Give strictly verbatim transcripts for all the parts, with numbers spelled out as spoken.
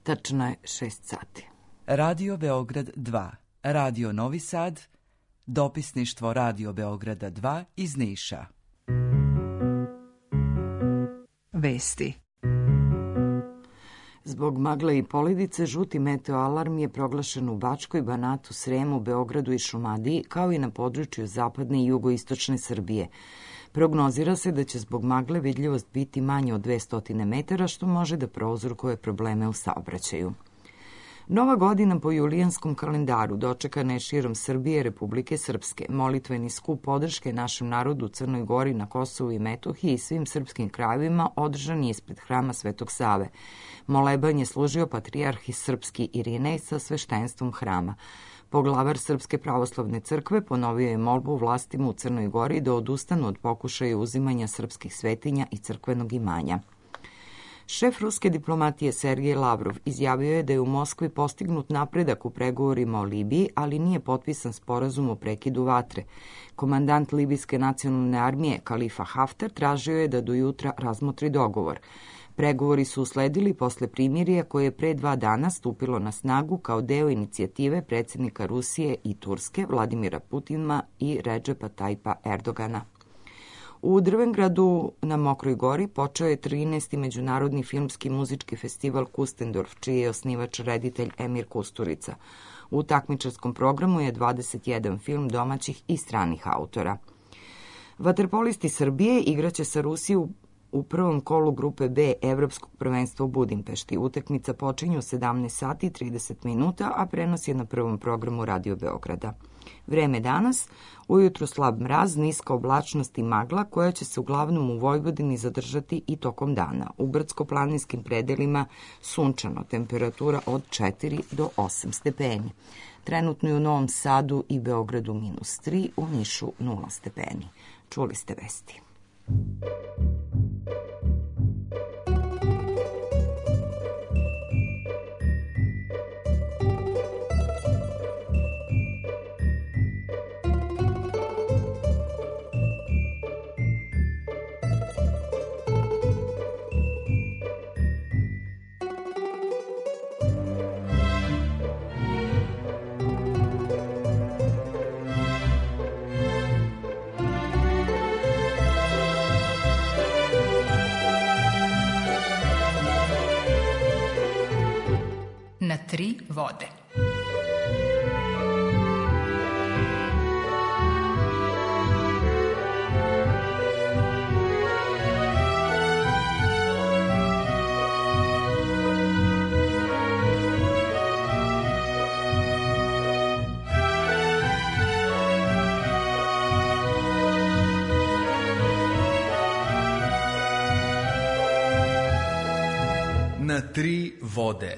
Tačno je šest sati. Radio Beograd dva, Radio Novi Sad, dopisništvo Radio Beograda dva iz Niša. Vesti. Zbog magle i poledice, žuti meteoalarm je proglašen u Bačkoj, Banatu, Sremu, Beogradu i Šumadiji, kao i na području zapadne i jugoistočne Srbije. Prognozira se da će zbog magle vidljivost biti manje od dvesta metara, što može da prouzrokuje probleme u saobraćaju. Nova godina po julijanskom kalendaru dočekana je širom Srbije, Republike Srpske. Molitveni skup podrške našem narodu u Crnoj Gori, na Kosovu i Metohiji i svim srpskim krajevima održan je ispred hrama Svetog Save. Moleban je služio patrijarh srpski Irinej sa sveštenstvom hrama. Poglavar Srpske pravoslavne crkve ponovio je molbu vlastima u Crnoj Gori da odustanu od pokušaja uzimanja srpskih svetinja i crkvenog imanja. Šef ruske diplomatije Sergej Lavrov izjavio je da je u Moskvi postignut napredak u pregovorima o Libiji, ali nije potpisan sporazum o prekidu vatre. Komandant Libijske nacionalne armije Kalifa Haftar tražio je da do jutra razmotri dogovor. Pregovori su usledili posle primirja koje je pre dva dana stupilo na snagu kao deo inicijative predsjednika Rusije i Turske Vladimira Putina i Redžepa Tajpa Erdogana. U Drvengradu na Mokroj Gori počeo je trinaesti Međunarodni filmski muzički festival Kustendorf, čiji je osnivač reditelj Emir Kusturica. U takmičarskom programu je dvadeset jedan film domaćih i stranih autora. Vaterpolisti Srbije igraće sa Rusiju u prvom kolu grupe B Evropskog prvenstva u Budimpešti. Utakmica počinje u sedamnaest sati i trideset minuta, a prenos je na prvom programu Radio Beograda. Vreme danas, ujutru slab mraz, niska oblačnost i magla koja će se uglavnom u Vojvodini zadržati i tokom dana. U brdsko-planinskim predelima sunčano, temperatura od četiri do osam stepeni. Trenutno je u Novom Sadu i Beogradu minus tri, u Nišu nula stepeni. Čuli ste vesti. Na tri vode. Na tri vode.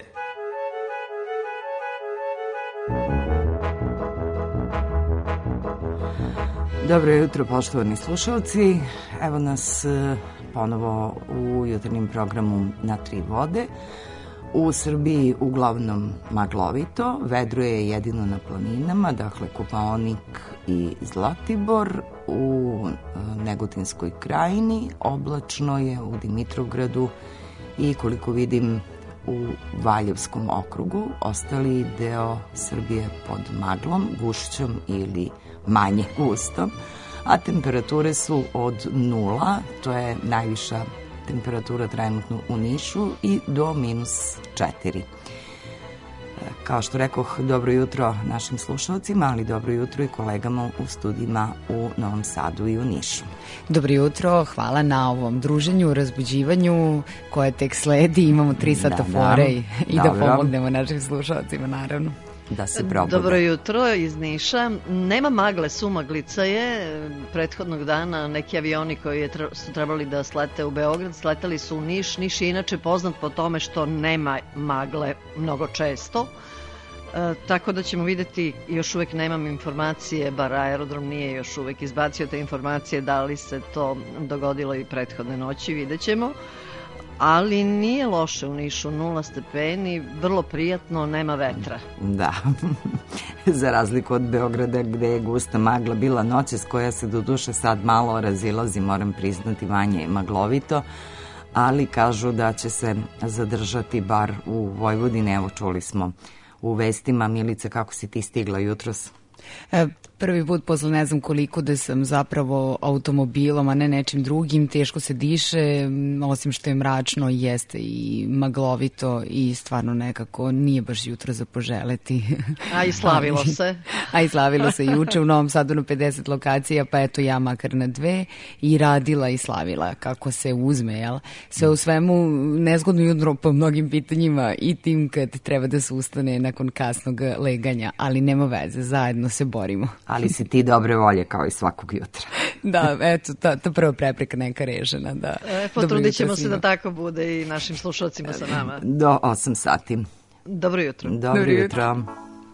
Dobro jutro, poštovani slušalci. Evo nas ponovo u jutarnjem programu Na tri vode. U Srbiji uglavnom maglovito, vedro je jedino na planinama, dakle Kopaonik i Zlatibor. U Negotinskoj krajini oblačno je u Dimitrovgradu i koliko vidim u Valjevskom okrugu. Ostali deo Srbije pod maglom, gušćom ili manje gustom, a temperature su od nula, to je najviša temperatura trenutno u Nišu, i do minus četiri. Kao što rekoh, dobro jutro našim slušalcima, ali dobro jutro i kolegama u studijima u Novom Sadu i u Nišu. Dobro jutro, hvala na ovom druženju, razbuđivanju koje tek sledi. Imamo tri sata da, fore da. i, i da pomognemo našim slušalcima, naravno. Da se probude. Dobro jutro iz Niša. Nema magle, sumaglica je. Prethodnog dana neki avioni koji je, su trebali da slete u Beograd, sletali su u Niš. Niš je inače poznat po tome što nema magle mnogo često. E, tako da ćemo vidjeti, još uvek nemam informacije, bar aerodrom nije još uvek izbacio te informacije, da li se to dogodilo i prethodne noći, vidjet ćemo. Ali nije loše u Nišu, nula stepeni, vrlo prijatno, nema vetra. Da, za razliku od Beograda gde je gusta magla bila noćas, koja se do duše sad malo razilazi, moram priznati, manje maglovito, ali kažu da će se zadržati bar u Vojvodini. Evo, čuli smo u vestima. Milice, kako si ti stigla jutros? E, prvi put posle ne znam koliko da sam zapravo automobilom, a ne nečim drugim, teško se diše, osim što je mračno, jeste i maglovito i stvarno nekako nije baš jutro za poželeti. A i slavilo se. A i slavilo se juče u Novom Sadu na pedeset lokacija, pa eto ja makar na dve i radila i slavila kako se uzme, jel? Sve u svemu nezgodno jutro po mnogim pitanjima i tim kad treba da se ustane nakon kasnog leganja, ali nema veze, zajedno se borimo. Ali si ti dobre volje kao i svakog jutra. Da, eto, ta, ta prva prepreka neka rešena. Da. E, potrudit ćemo se da tako bude i našim slušalcima sa nama. Do osam sati. Dobro jutro. Dobro, Dobro jutro. jutro.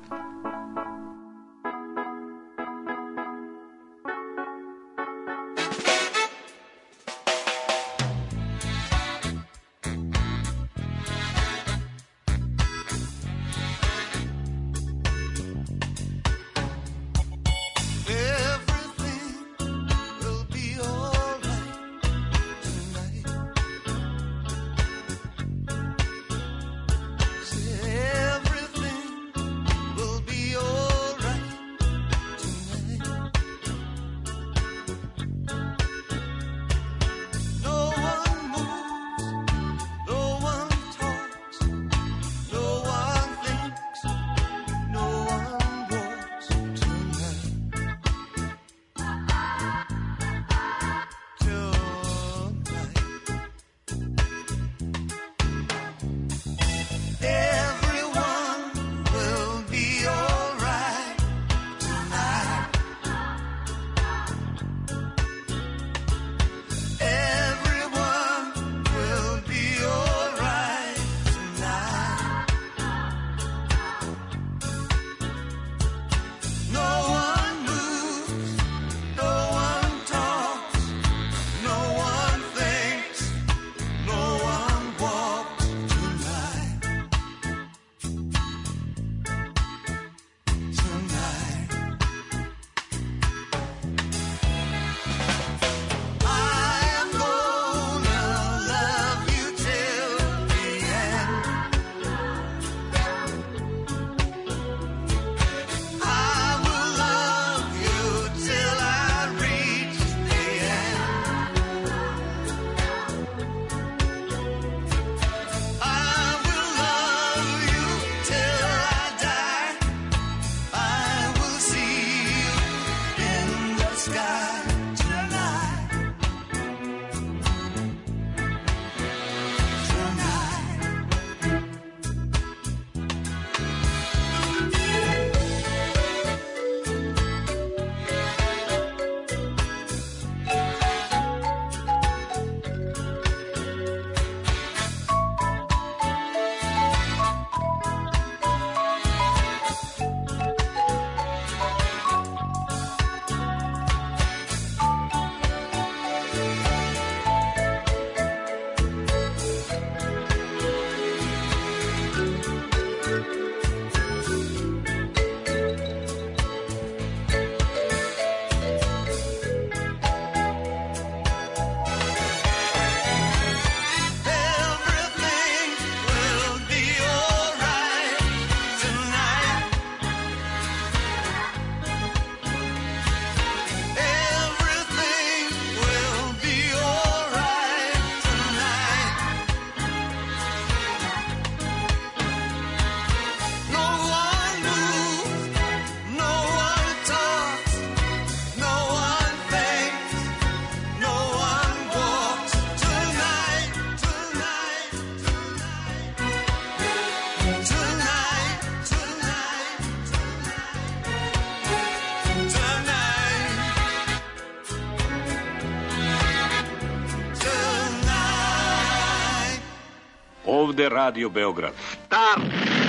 Ovde Radio Beograd. Stop!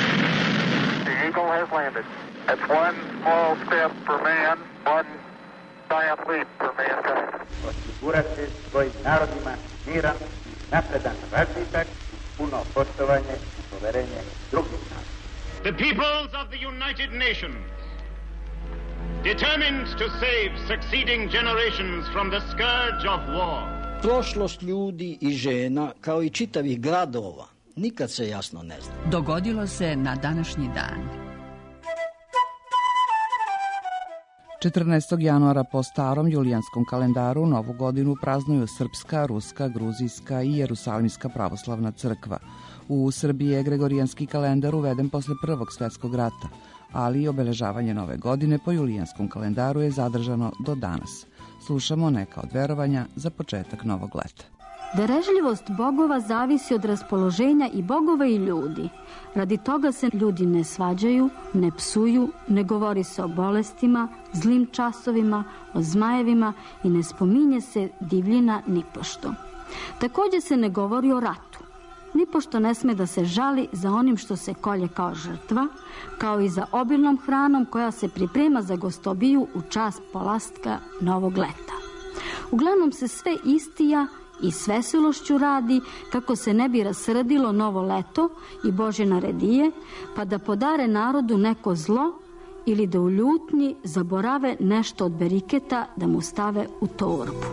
The Eagle has landed. That's one small step for man, one giant leap for mankind. Osigurati svojim narodima miran, napredan razvitak, puno poštovanje i poverenje drugih naroda. The peoples of the United Nations, determined to save succeeding generations from the scourge of war, Prošlost ljudi i žena, kao i čitavih gradova, nikad se jasno ne zna. Dogodilo se na današnji dan. četrnaestog januara po starom julijanskom kalendaru Novu godinu praznuju Srpska, Ruska, Gruzijska i Jerusalimska pravoslavna crkva. U Srbiji je gregorijanski kalendar uveden posle Prvog svetskog rata, ali i obeležavanje Nove godine po julijanskom kalendaru je zadržano do danas. Slušamo neka od verovanja za početak novog leta. Darežljivost bogova zavisi od raspoloženja i bogova i ljudi. Radi toga se ljudi ne svađaju, ne psuju, ne govori se o bolestima, zlim časovima, o zmajevima i ne spominje se divljina nipošto. Takođe se ne govori o ratu. Nipošto ne sme da se žali za onim što se kolje kao žrtva, kao i za obilnom hranom koja se priprema za gostobiju u čast polastka novog leta. Uglavnom se sve istija i s veselošću radi kako se ne bi rasrdilo novo leto i Božje naredije, pa da podare narodu neko zlo ili da u ljutnji zaborave nešto od beriketa da mu stave u torbu.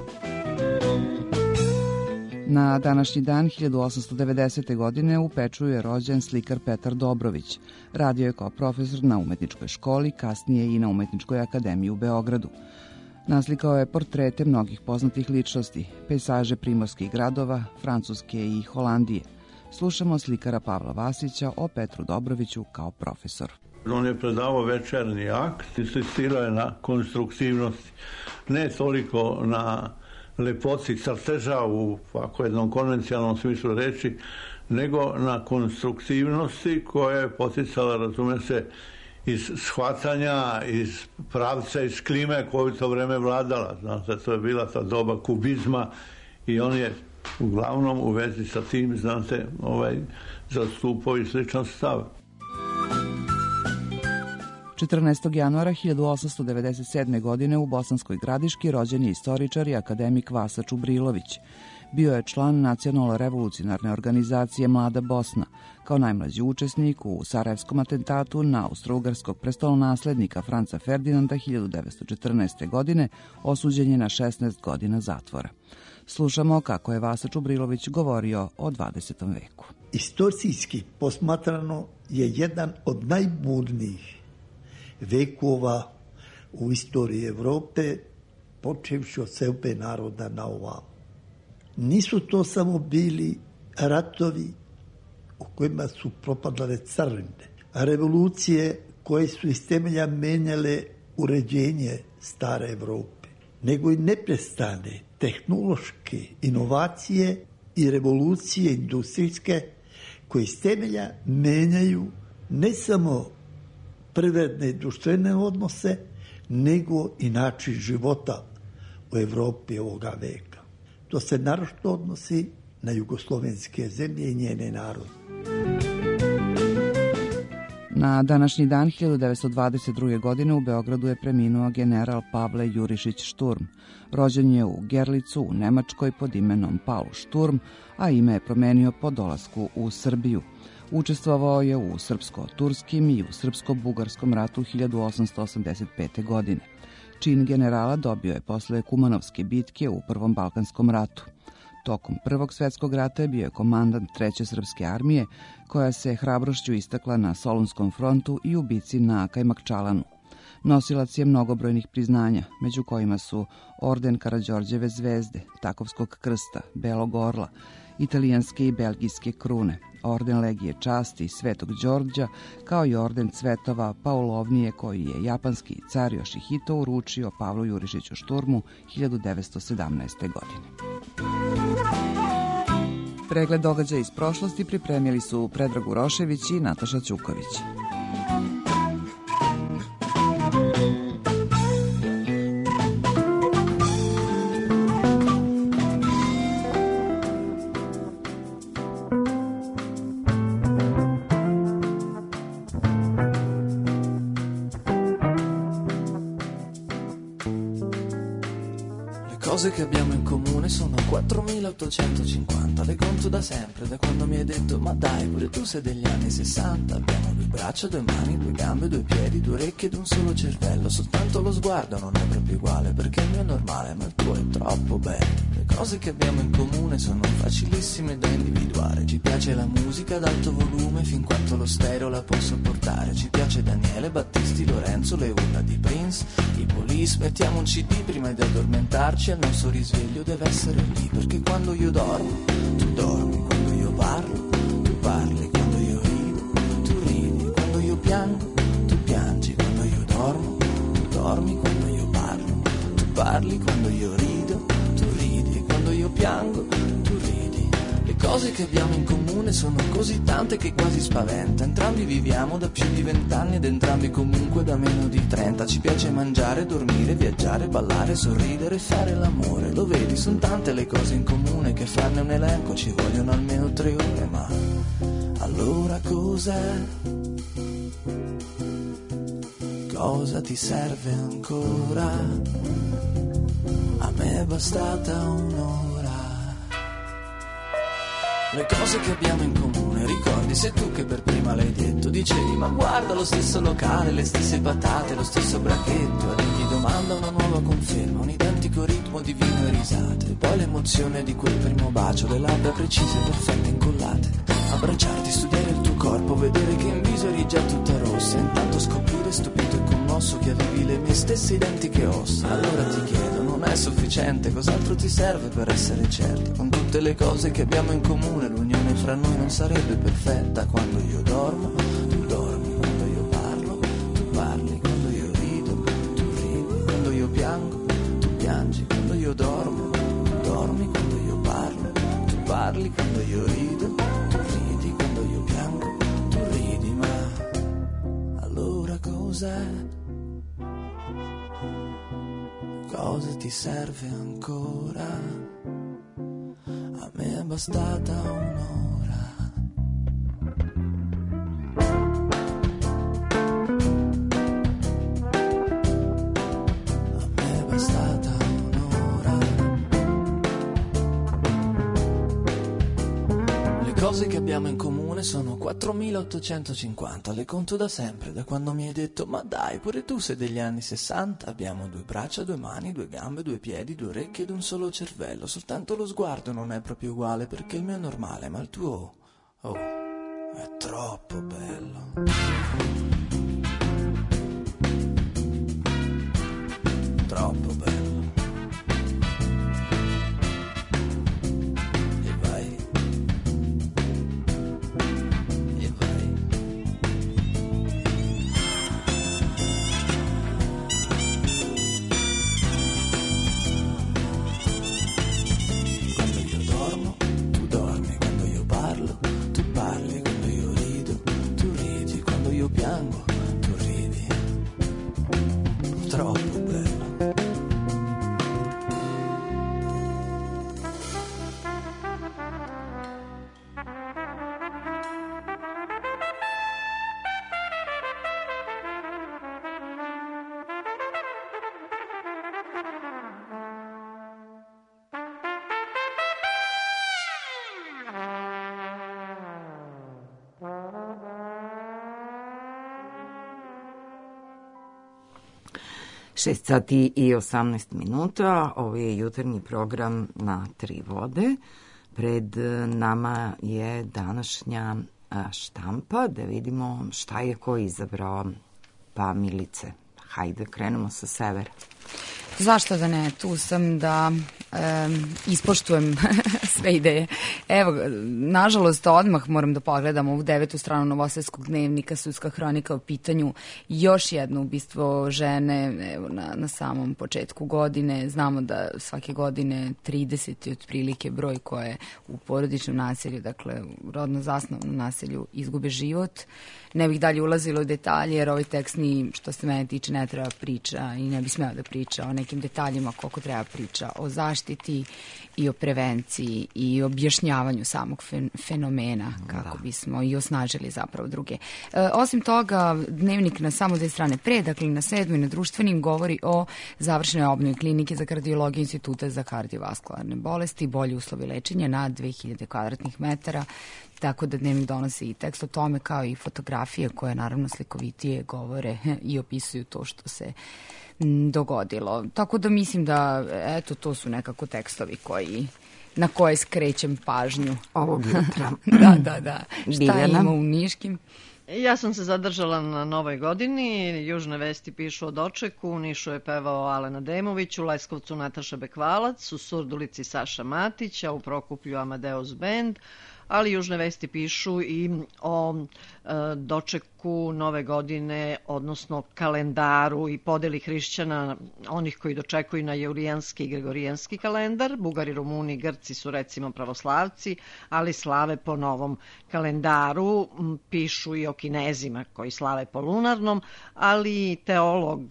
Na današnji dan hiljadu osamsto devedesete. godine u Pečuju je rođen slikar Petar Dobrović. Radio je kao profesor na umetničkoj školi, kasnije i na Umetničkoj akademiji u Beogradu. Naslikao je portrete mnogih poznatih ličnosti, pejsaže primorskih gradova, Francuske i Holandije. Slušamo slikara Pavla Vasića o Petru Dobroviću kao profesor. On je predavao večernji akt, insistirao je na konstruktivnosti, ne toliko na lepoci crteža u ovako jednom konvencionalnom smislu reči, nego na konstruktivnosti koja je poticala, razume se, iz shvatanja, iz pravca, iz klime koju to vreme vladala. Znate, to je bila ta doba kubizma i on je uglavnom u vezi sa tim, znate, ovaj, zastupao i sličan stav. četrnaestog januara hiljadu osamsto devedeset sedme. godine u Bosanskoj Gradiški rođen je istoričar i akademik Vasa Čubrilović. Bio je član nacionalno-revolucionarne organizacije Mlada Bosna, kao najmlađi učesnik u Sarajevskom atentatu na austrougarskog prestolonaslednika Franca Ferdinanda hiljadu devetsto četrnaeste. godine, osuđen je na šesnaest godina zatvora. Slušamo kako je Vasa Čubrilović govorio o dvadesetom veku. Istorijski posmatrano je jedan od najburnijih vekova u istoriji Evrope, počevši od seobe naroda na ovamo. Nisu to samo bili ratovi u kojima su propadale carine, revolucije koje su iz temelja menjale uređenje stare Evrope, nego i neprestane tehnološke inovacije i revolucije industrijske koje iz temelja menjaju ne samo privredne i društvene odnose, nego i način života u Evropi ovoga veka. To se naročito odnosi na jugoslovenske zemlje i njene narode. Na današnji dan hiljadu devetsto dvadeset druge. godine u Beogradu je preminuo general Pavle Jurišić Šturm. Rođen je u Gerlicu u Nemačkoj pod imenom Paul Šturm, a ime je promenio po dolasku u Srbiju. Učestvovao je u srpsko-turskim i u srpsko-bugarskom ratu hiljadu osamsto osamdeset pete. godine. Čin generala dobio je posle Kumanovske bitke u Prvom Balkanskom ratu. Tokom Prvog svetskog rata bio je komandant Treće srpske armije, koja se hrabrošću istakla na Solunskom frontu i u bici na Kajmakčalanu. Nosilac je mnogobrojnih priznanja, među kojima su orden Karađorđeve zvezde, Takovskog krsta, Belog orla, italijanske i belgijske krune, orden Legije časti Svetog Đorđa, kao i orden Cvetova Paulovnije koji je japanski car Yoshihito uručio Pavlu Jurišiću Šturmu hiljadu devetsto sedamnaeste. godine. Pregled događaja iz prošlosti pripremili su Predrag Urošević i Nataša Ćuković. cose che abbiamo in comune sono quattromilaottocentocinquanta, le conto da sempre, da quando mi hai detto ma dai, pure tu sei degli anni sessanta. Abbiamo due braccia, due mani, due gambe, due piedi, due orecchie ed un solo cervello. Soltanto lo sguardo non è proprio uguale, perché il mio è normale ma il tuo è troppo bello. Le cose che abbiamo in comune sono facilissime da individuare. Ci piace la musica ad alto volume fin quanto lo stereo la può sopportare. Ci piace Daniele, Battisti, Lorenzo, le urla di Prince, i Police. Mettiamo un C D prima di addormentarci, al nostro risveglio deve essere lì, perché quando io dormo tu dormi, quando io parlo tu parli, quando io rido tu ridi, quando io piango tu piangi, quando io dormo tu dormi, quando io parlo tu parli, quando io rido tu ridi, quando io piango tu ridi. Le cose che abbiamo in comune sono così tante che quasi spaventa. Entrambi viviamo da più di vent'anni ed entrambi comunque da meno di trenta. Ci piace mangiare, dormire, viaggiare, ballare, sorridere e fare l'amore. Lo vedi, sono tante le cose in comune che farne un elenco ci vogliono almeno tre ore. Ma allora cos'è? Cosa ti serve ancora? A me è bastata un'ora. Le cose che abbiamo in comune, ricordi, sei tu che per prima l'hai detto. Dicevi ma guarda lo stesso locale, le stesse patate, lo stesso bracchetto. Ad ogni domanda una nuova conferma, un identico ritmo di vino e risate. E poi l'emozione di quel primo bacio, le labbra precise, perfette, incollate. Abbracciarti, studiare il tuo corpo, vedere che in viso eri già tutta rossa. Intanto scoprire stupito e commosso che avevi le mie stesse identiche ossa. Allora ti chiedo, non è sufficiente, cos'altro ti serve per essere certo? Con tutte le cose che abbiamo in comune, l'unione fra noi non sarebbe perfetta. Quando io dormo, tu dormi, quando io parlo, tu parli, quando io rido, tu ridi, quando io piango, tu piangi, quando io dormo, tu dormi, quando io parlo, tu parli, quando io rido, tu ridi, quando io piango, tu ridi. Ma allora cos'è? Cosa ti serve ancora? A me è bastata un'ora. A me è bastata un'ora. Le cose che abbiamo in comune sono quattromilaottocentocinquanta, le conto da sempre, da quando mi hai detto ma dai, pure tu sei degli anni sessanta. Abbiamo due braccia, due mani, due gambe, due piedi, due orecchie ed un solo cervello. Soltanto lo sguardo non è proprio uguale, perché il mio è normale ma il tuo, oh, è troppo bello. Troppo bello. šest sati i osamnaest minuta, ovo je jutarnji program na Tri vode. Pred nama je današnja štampa, da vidimo šta je ko izabrao. Pa Milice, hajde, krenemo sa severa. Zašto da ne? Tu sam da e, ispoštujem sve ideje. Evo, nažalost, odmah moram da pogledam ovu devetu stranu Novosadskog dnevnika, Sudska hronika, u pitanju još jedno ubistvo žene evo, na, na samom početku godine. Znamo da svake godine trideset je otprilike broj koje u porodičnom nasilju, dakle u rodno zasnovanom nasilju, izgube život. Ne bih dalje ulazila u detalje, jer ovaj tekst ni, što se mene tiče, ne treba priča i ne bi smeo da priča o nekim detaljima koliko treba priča o zaštiti i o prevenciji i objašnjavanju samog fenomena kako da. bismo i osnažili zapravo druge. E, osim toga, dnevnik na samo dve strane pre, dakle na sedmoj na društvenim govori o završenoj obnovi klinike za kardiologiju Instituta za kardiovaskularne bolesti, bolji uslovi lečenja na dve hiljade kvadratnih metara, tako da dnevnik donosi i tekst o tome kao i fotografije koje naravno slikovitije govore i opisuju to što se dogodilo. Tako da mislim da, eto, to su nekako tekstovi koji na koje skrećem pažnju. Ovog jutra. da, da, da. Šta ima u Niškim? Ja sam se zadržala na Novoj godini. Južne vesti pišu o dočeku. U Nišu je pevao Alen Ademović, u Leskovcu Nataša Bekvalac, u Surdulici Saša Matić, a u Prokuplju Amadeus Band. Ali Južne vesti pišu i o e, dočeku Nove godine, odnosno kalendaru i podeli hrišćana, onih koji dočekuju na julijanski i gregorijanski kalendar. Bugari, Rumuni, Grci su recimo pravoslavci, ali slave po novom kalendaru. Pišu i o Kinezima koji slave po lunarnom, ali teolog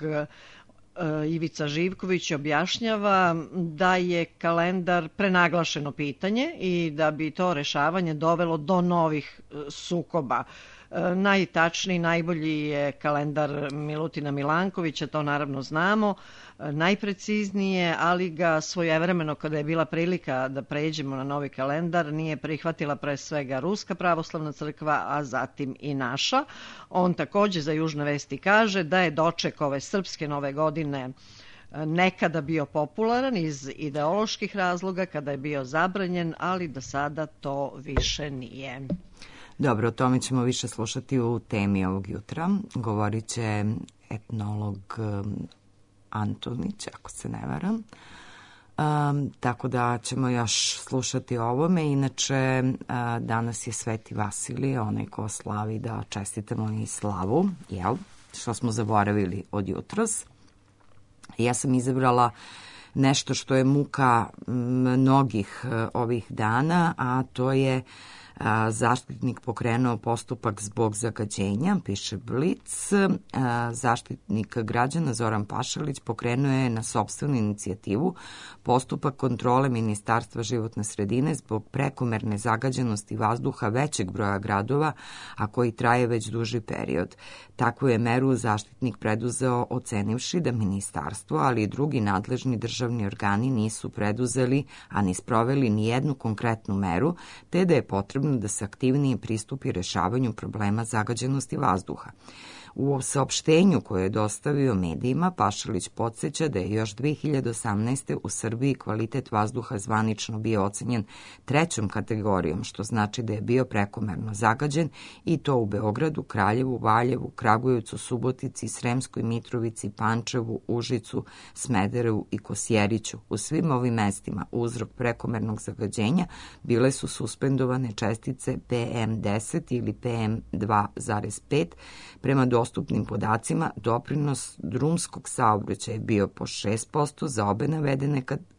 Ivica Živković objašnjava da je kalendar prenaglašeno pitanje i da bi to rešavanje dovelo do novih sukoba. Najtačniji, najbolji je kalendar Milutina Milankovića, to naravno znamo, najpreciznije, ali ga svojevremeno kada je bila prilika da pređemo na novi kalendar nije prihvatila pre svega Ruska pravoslavna crkva, a zatim i naša. On takođe za Južne vesti kaže da je doček ove srpske nove godine nekada bio popularan iz ideoloških razloga, kada je bio zabranjen, ali do sada to više nije. Dobro, o tome ćemo više slušati u temi ovog jutra. Govorit će etnolog Antonić, ako se ne varam. Um, tako da ćemo još slušati o ovome. Inače, uh, danas je Sveti Vasilije, onaj ko slavi, da čestitamo i slavu, jel? Što smo zaboravili od jutros. Ja sam izabrala nešto što je muka mnogih uh, ovih dana, a to je zaštitnik pokrenuo postupak zbog zagađenja, piše Blic. Zaštitnik građana Zoran Pašalić pokrenuo je na sopstvenu inicijativu postupak kontrole Ministarstva životne sredine zbog prekomerne zagađenosti vazduha većeg broja gradova, a koji traje već duži period. Takvu je meru zaštitnik preduzeo ocenivši da ministarstvo, ali i drugi nadležni državni organi nisu preduzeli, a ni sproveli ni jednu konkretnu meru, te da je potrebno da se aktivnije pristupi rešavanju problema zagađenosti vazduha. U saopštenju koje je dostavio medijima, Pašalić podsjeća da je još dve hiljade osamnaeste. u Srbiji kvalitet vazduha zvanično bio ocenjen trećom kategorijom, što znači da je bio prekomerno zagađen, i to u Beogradu, Kraljevu, Valjevu, Kragujevcu, Subotici, Sremskoj Mitrovici, Pančevu, Užicu, Smederevu i Kosjeriću. U svim ovim mestima uzrok prekomernog zagađenja bile su suspendovane čestice P M deset ili P M dva zarez pet. Prema dostupnim podacima, doprinos drumskog saobraćaja je bio po šest posto za obe navedene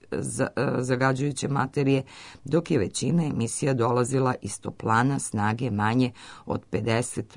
zagađujuće materije, dok je većina emisija dolazila iz toplana snage manje od pedeset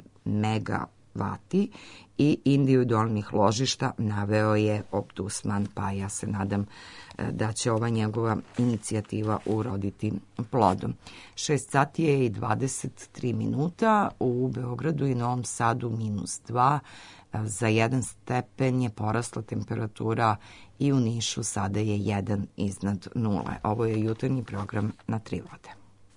megavati i individualnih ložišta, naveo je Obdusman, pa ja se nadam da će ova njegova inicijativa uroditi plodom. šest sati je i dvadeset tri minuta, u Beogradu i Novom Sadu minus dva, za jedan stepen je porasla temperatura i u Nišu sada je jedan iznad nule. Ovo je jutarnji program na Tri vode.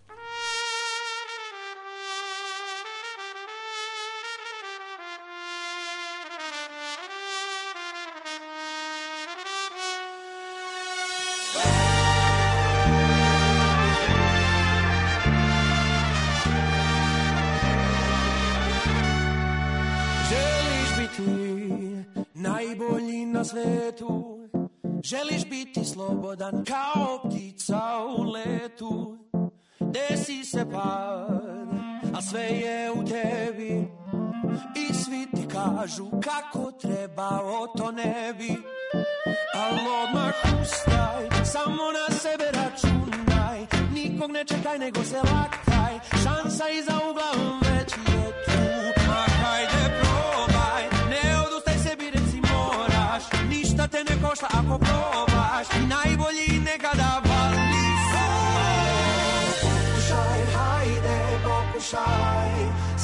Svetu, želiš biti slobodan kao ptica u letu, desi se pad, a sve je u tebi i svi ti kažu kako treba, o to ne bi, ali odmah ustaj, samo na sebe računaj, nikog ne čekaj nego se laktaj, šansa iza ugla već je tu, ma hajde probaj, ne odustaj sebi, reci moraš, ništa te ne košta ako probaš, najbolji nekada vali.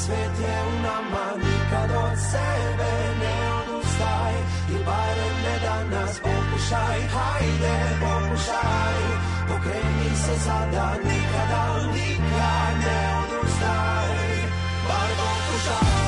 svet je u nama, nikad od sebe ne odustaj, i barem ne danas pokušaj, hajde pokušaj, pokreni se sada, nikada, nikad ne odustaj, bar pokušaj.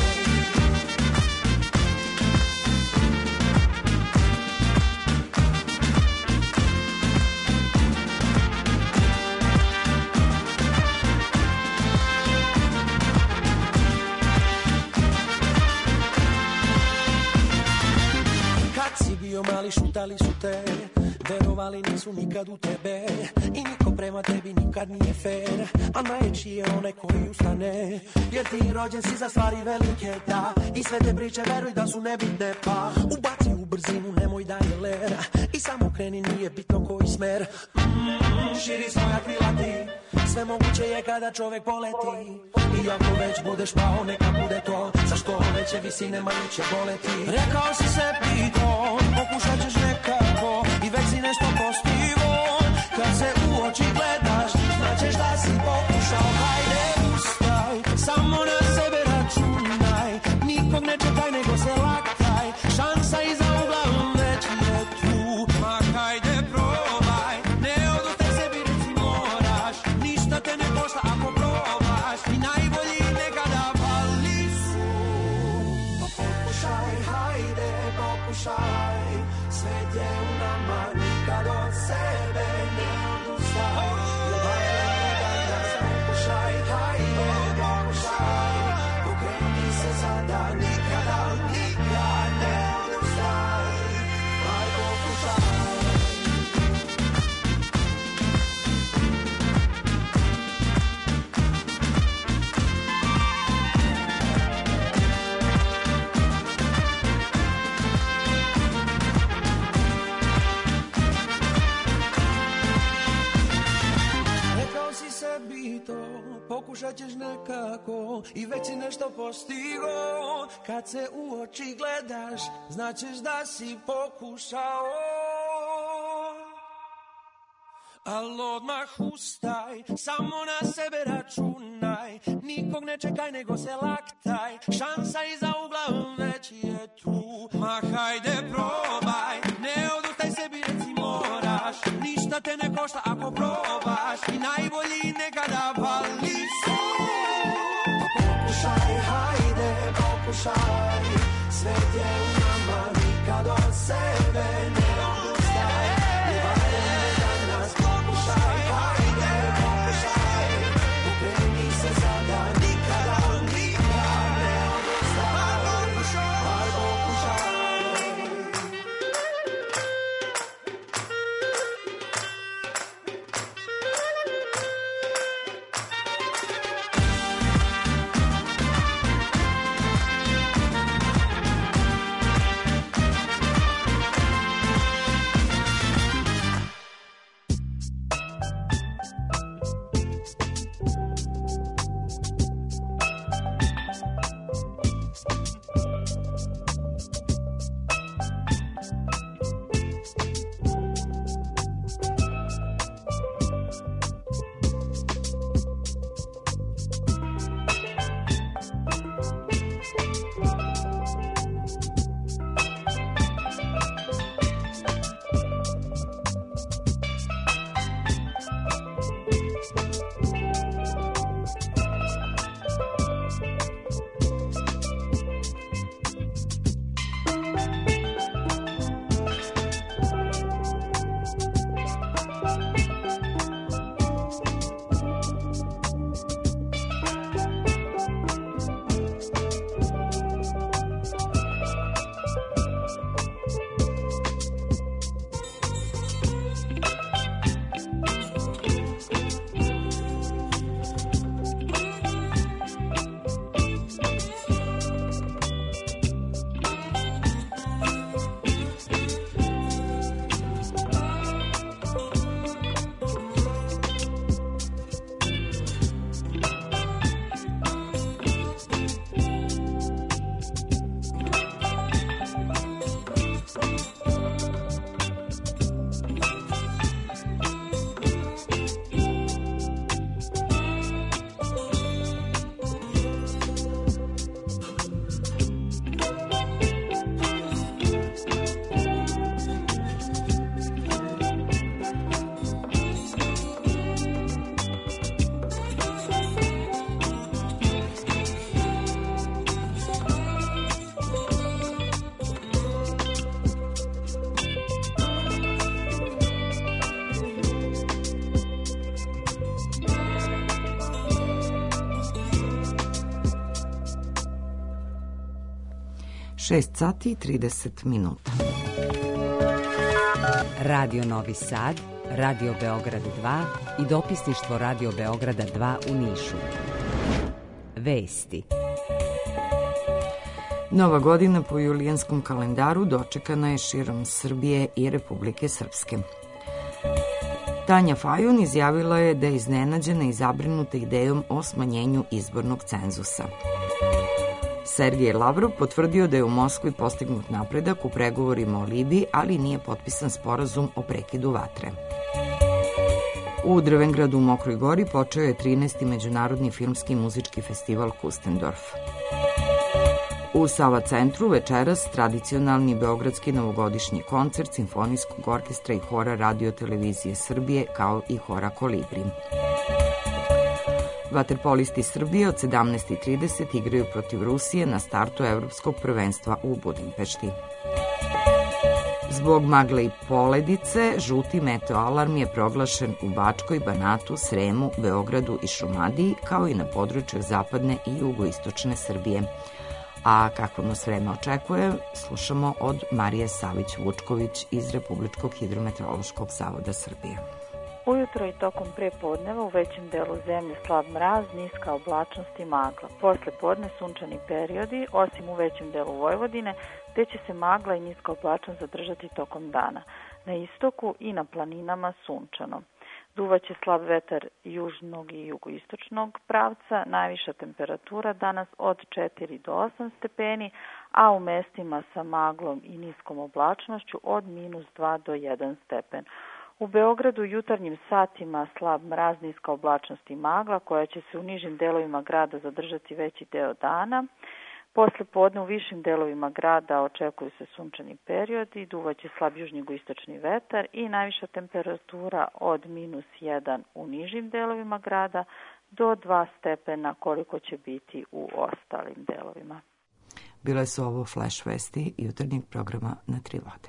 Bio mali, šutali su te, verovali nisu nikad u tebe, i niko prema tebi nikad nije fair, a najjači je onaj koji ustane, jer ti rođen si za stvari velike, da, i sve te priče veruj da su nebitne, pa ubaci u brzinu, nemoj da je lera, i samo kreni, nije bitno koji smer, mm, širi svoja krila ti, sve moguće je kada čovek poleti, i ako već budeš pao, neka bude to, za što veće visine manje će boleti. Rekao si sebi to, pokušat ćeš nekako, i već si nešto postigo, kad se u oči gledaš, značeš da si pokušao, hajde ustaj, samo na sebe računaj, nikog ne čekaj nego se laktaj, šansa iza ugla već je tu, ma hajde probaj, ne odustaj sebi reci moraš, ništa te ne košta ako probaš, i najbolji nekada pali su, pa pokušaj, hajde pokušaj, svet je u nama, nikad od sebe ne odustaj, i barem ne danas pokušaj, hajde pokušaj, pokreni se sada, nikada, nikad ne odustaj, aj pokušaj. Pokušat ćeš nekako, i već si nešto postigo, kad se u oči gledaš, značeš da si pokušao, al odmah ustaj, samo na sebe računaj, nikog ne čekaj nego se laktaj, šansa iza ugla već je tu, ma hajde probaj, ne odustaj sebi reci moraš, ništa te ne košta ako probaš, i najbolji nekada pali su, pokušaj, hajde pokušaj, svet je u nama, nikad od sebe ne odustaj, i barem ne danas pokušaj, hajde pokušaj, pokreni se sada, nikada, nikad ne odustaj, bar pokušaj. šest sati i trideset minuta. Radio Novi Sad, Radio Beograd dva i dopisništvo Radio Beograda dva u Nišu. Vesti. Nova godina po julijanskom kalendaru dočekana je širom Srbije i Republike Srpske. Tanja Fajon izjavila je da je iznenađena i zabrinuta idejom o smanjenju izbornog cenzusa. Sergej Lavrov potvrdio da je u Moskvi postignut napredak u pregovorima o Libiji, ali nije potpisan sporazum o prekidu vatre. U Drvengradu u Mokroj Gori počeo je trinaesti Međunarodni filmski i muzički festival Kustendorf. U Sava centru večeras tradicionalni beogradski novogodišnji koncert Simfonijskog orkestra i hora Radio televizije Srbije, kao i hora Kolibri. Vaterpolisti Srbije od sedamnaest i trideset igraju protiv Rusije na startu Evropskog prvenstva u Budimpešti. Zbog magle i poledice, žuti meteo alarm je proglašen u Bačkoj, Banatu, Sremu, Beogradu i Šumadiji, kao i na području zapadne i jugoistočne Srbije. A kako nas vreme očekuje, slušamo od Marije Savić-Vučković iz Republičkog hidrometeorološkog zavoda Srbije. Ujutro i tokom prepodneva u većem delu zemlje slab mraz, niska oblačnost i magla. Posle podne sunčani periodi, osim u većem delu Vojvodine, gde će se magla i niska oblačnost zadržati tokom dana. Na istoku i na planinama sunčano. Duvaće slab vetar južnog i jugoistočnog pravca, najviša temperatura danas od četiri do osam stepeni, a u mestima sa maglom i niskom oblačnošću od minus dva do jedan stepen. U Beogradu u jutarnjim satima slab mraz, niska oblačnost i magla koja će se u nižim delovima grada zadržati veći deo dana. Posle podne u višim delovima grada očekuju se sunčani periodi, duvaće slab južnjoistočni vetar i najviša temperatura od minus jedan u nižim delovima grada do dva stepena koliko će biti u ostalim delovima. Bile su ovo flash vesti jutarnjeg programa na Tri vode.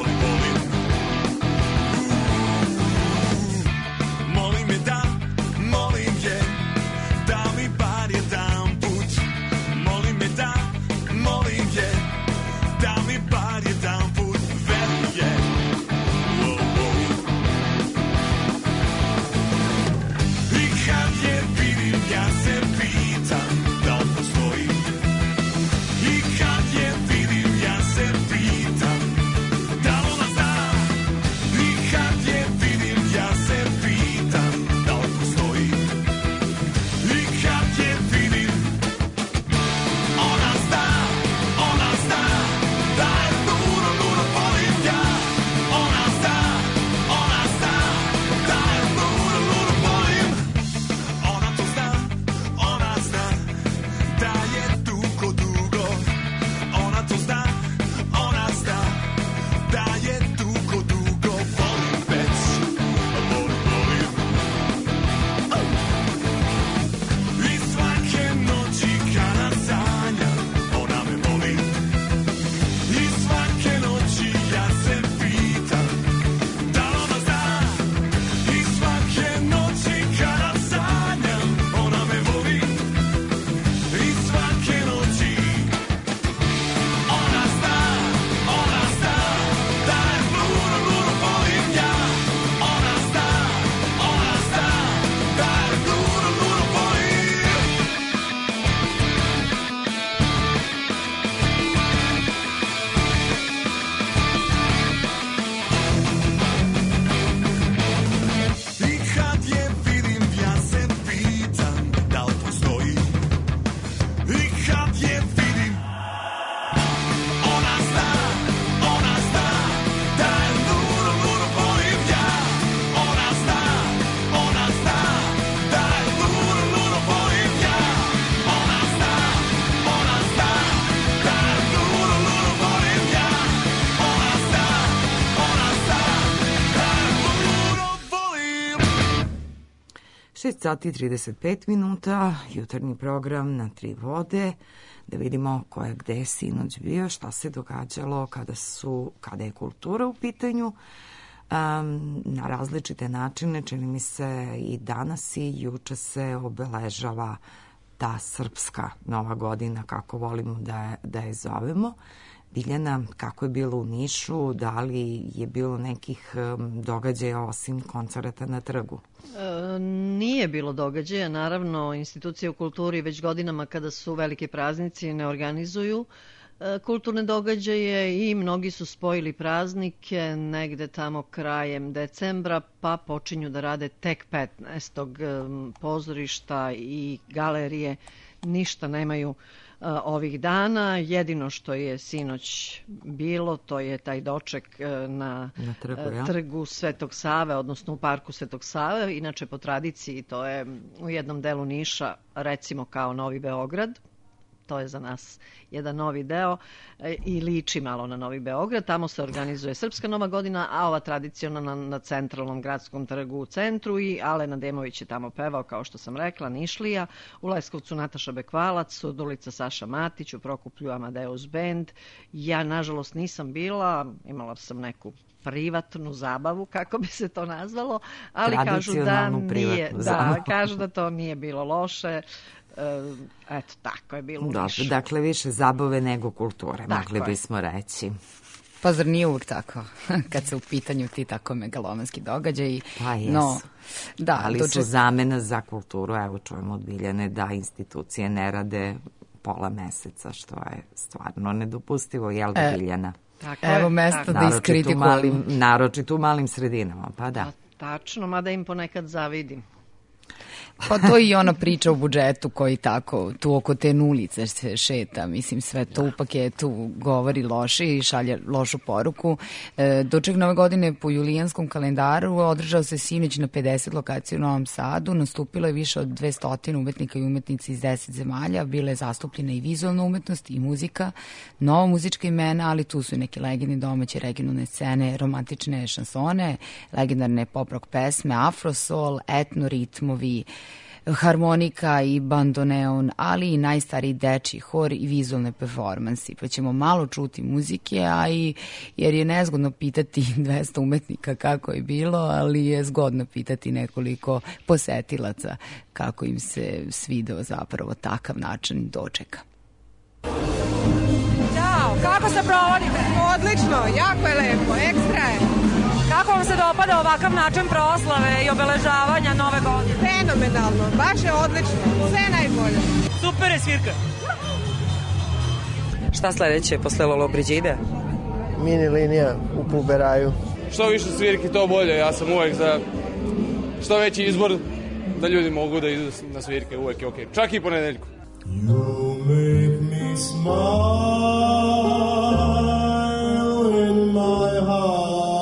Molim me da šest sati i trideset pet minuta, jutarnji program na Tri vode, da vidimo ko je gde sinoć bio, šta se događalo kada, su, kada je kultura u pitanju. Um, na različite načine, čini mi se i danas i juče se obeležava ta srpska nova godina, kako volimo da je, da je zovemo. Biljana, kako je bilo u Nišu, da li je bilo nekih um, događaja osim koncerata na trgu? E, nije bilo događaja, naravno institucije u kulturi već godinama kada su veliki praznici ne organizuju e, kulturne događaje i mnogi su spojili praznike negde tamo krajem decembra pa počinju da rade tek petnaestog pozorišta i galerije ništa nemaju ovih dana. Jedino što je sinoć bilo, to je taj doček na, na trgu, ja? trgu Svetog Save, odnosno u parku Svetog Save. Inače, po tradiciji, to je u jednom delu Niša, recimo kao Novi Beograd. To je za nas jedan novi deo i liči malo na Novi Beograd. Tamo se organizuje Srpska nova godina, a ova tradicionalna na centralnom gradskom trgu u centru i Alen Ademović je tamo pevao, kao što sam rekla, Nišlija. U Leskovcu Nataša Bekvalac, Sudulica Saša Matić, u Prokuplju Amadeus Band. Ja, nažalost, nisam bila, imala sam neku privatnu zabavu, kako bi se to nazvalo, ali kažu da nije, da, kažu da to nije bilo loše. Uh, eto, tako je bilo u Nišu. Dakle, više zabave nego kulture, tako mogli bismo reći. Pa zar nije uvijek tako, kad se u pitanju ti tako megalomanski događaji? Pa jesu. No, da, ali doče... su zamena za kulturu, evo čujemo od Biljane da institucije ne rade pola meseca, što je stvarno nedopustivo, jel da, Biljana? Tako Evo mesto da iskritikujem. Naročito u malim sredinama, pa da. Tačno, mada im ponekad zavidim. Pa to i ona priča o budžetu koji tako tu oko te nulice se šeta, mislim sve to u paketu govori loše i šalje lošu poruku. E, doček nove godine po julijanskom kalendaru održao se sinoć na pedeset lokacija u Novom Sadu, nastupilo je više od dvesta umetnika i umetnici iz deset zemalja, bila je zastupljena i vizualna umetnost i muzika, nova muzička imena, ali tu su neke legendne domaće regionalne scene, romantične šansone, legendarne pop rock pesme, afrosoul, etno ritmovi, harmonika i bandoneon, ali i najstariji dečiji hor i vizualne performansi. Pa ćemo malo čuti muzike, a i jer je nezgodno pitati dvesta umetnika kako je bilo, ali je zgodno pitati nekoliko posetilaca kako im se svideo zapravo takav način dočeka. Ćao, kako se provodite? Odlično, jako je lepo, ekstra je. Kako vam se dopada ovakav način proslave i obeležavanja nove godine? Fenomenalno, baš je odlično, sve najbolje. Super je svirka. Šta sledeće posle Lollobrigide? Mini linija u Puberaju. Što više svirki, to bolje. Ja sam uvek za što veći izbor da ljudi mogu da idu na svirke, uvek je okej. Čak i ponedeljku. You make me smile in my heart.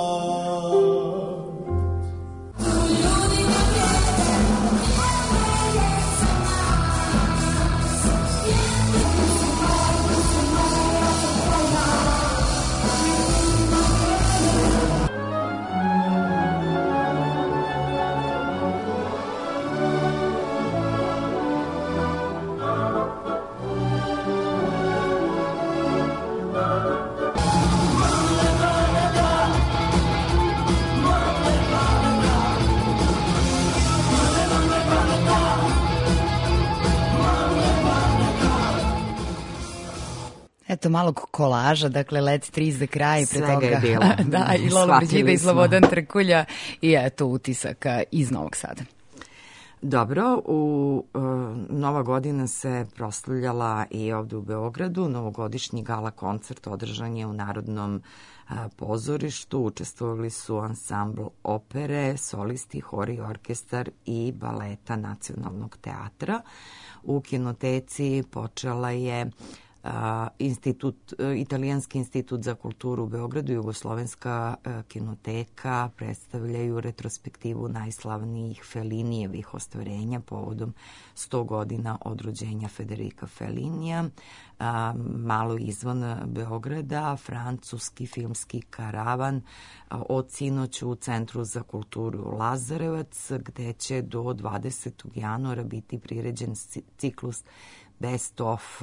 Eto malog kolaža, dakle Let's tri za kraj. Svega pre toga, je bilo. Da, i Lollobrigida i Slobodan Trkulja i eto utisaka iz Novog Sada. Dobro, u uh, Nova godina se proslavljala i ovde u Beogradu. Novogodišnji gala koncert održan je u Narodnom uh, pozorištu. Učestvovali su ansambl opere, solisti, hor i orkestar i baleta Nacionalnog teatra. U kinoteci počela je institut, Italijanski institut za kulturu u Beogradu i Jugoslovenska kinoteka predstavljaju retrospektivu najslavnijih Felinijevih ostvarenja povodom sto godina od rođenja Federica Felinija. Malo izvan Beograda, francuski filmski karavan od sinoć u Centru za kulturu Lazarevac, gde će do dvadesetog januara biti priređen ciklus Best of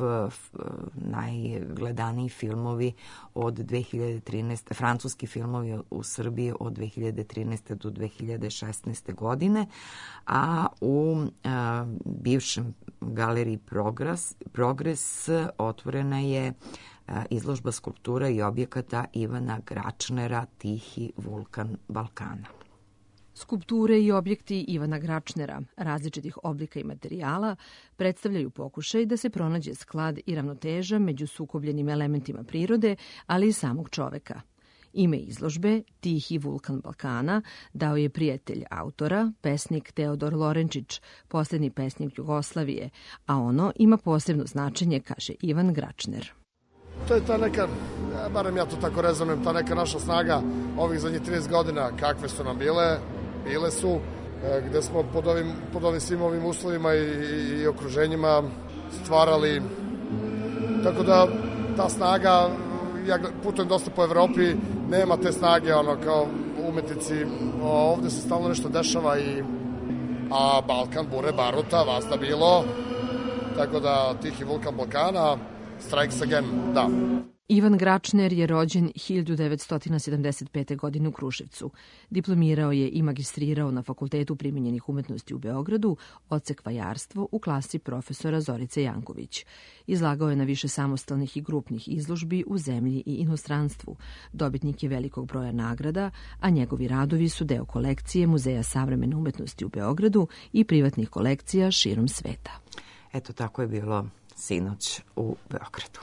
najgledaniji filmovi od dve hiljade trinaeste. Francuski filmovi u Srbiji od dve hiljade trinaeste do dve hiljade šesnaeste godine, a u a, bivšem galeriji Progres, Progres otvorena je a, izložba skulptura i objekata Ivana Gračnera Tihi vulkan Balkana. Skulpture i objekti Ivana Gračnera, različitih oblika i materijala, predstavljaju pokušaj da se pronađe sklad i ravnoteža među sukobljenim elementima prirode, ali i samog čoveka. Ime izložbe, Tihi vulkan Balkana, dao je prijatelj autora, pesnik Teodor Lorenčić, posljednji pesnik Jugoslavije, a ono ima posebno značenje, kaže Ivan Gračner. To je ta neka, barem ja to tako rezonujem, ta neka naša snaga ovih zadnjih trideset godina, kakve su nam bile, bile su, gde smo pod ovim, pod ovim svim ovim uslovima i, i, i okruženjima stvarali. Tako da ta snaga, ja putujem dosta po Evropi, nema te snage, ono, kao umetnici, ovde se stalno nešto dešava i a Balkan, bure, baruta, vazda bilo, tako da Tihi vulkan Balkana, Strikes Again, da. Ivan Gračner je rođen hiljadu devetsto sedamdeset pete. godine u Kruševcu. Diplomirao je i magistrirao na Fakultetu primenjenih umetnosti u Beogradu, odsek vajarstvo u klasi profesora Zorice Janković. Izlagao je na više samostalnih i grupnih izložbi u zemlji i inostranstvu. Dobitnik je velikog broja nagrada, a njegovi radovi su deo kolekcije Muzeja savremene umetnosti u Beogradu i privatnih kolekcija širom sveta. Eto, tako je bilo sinoć u Beogradu.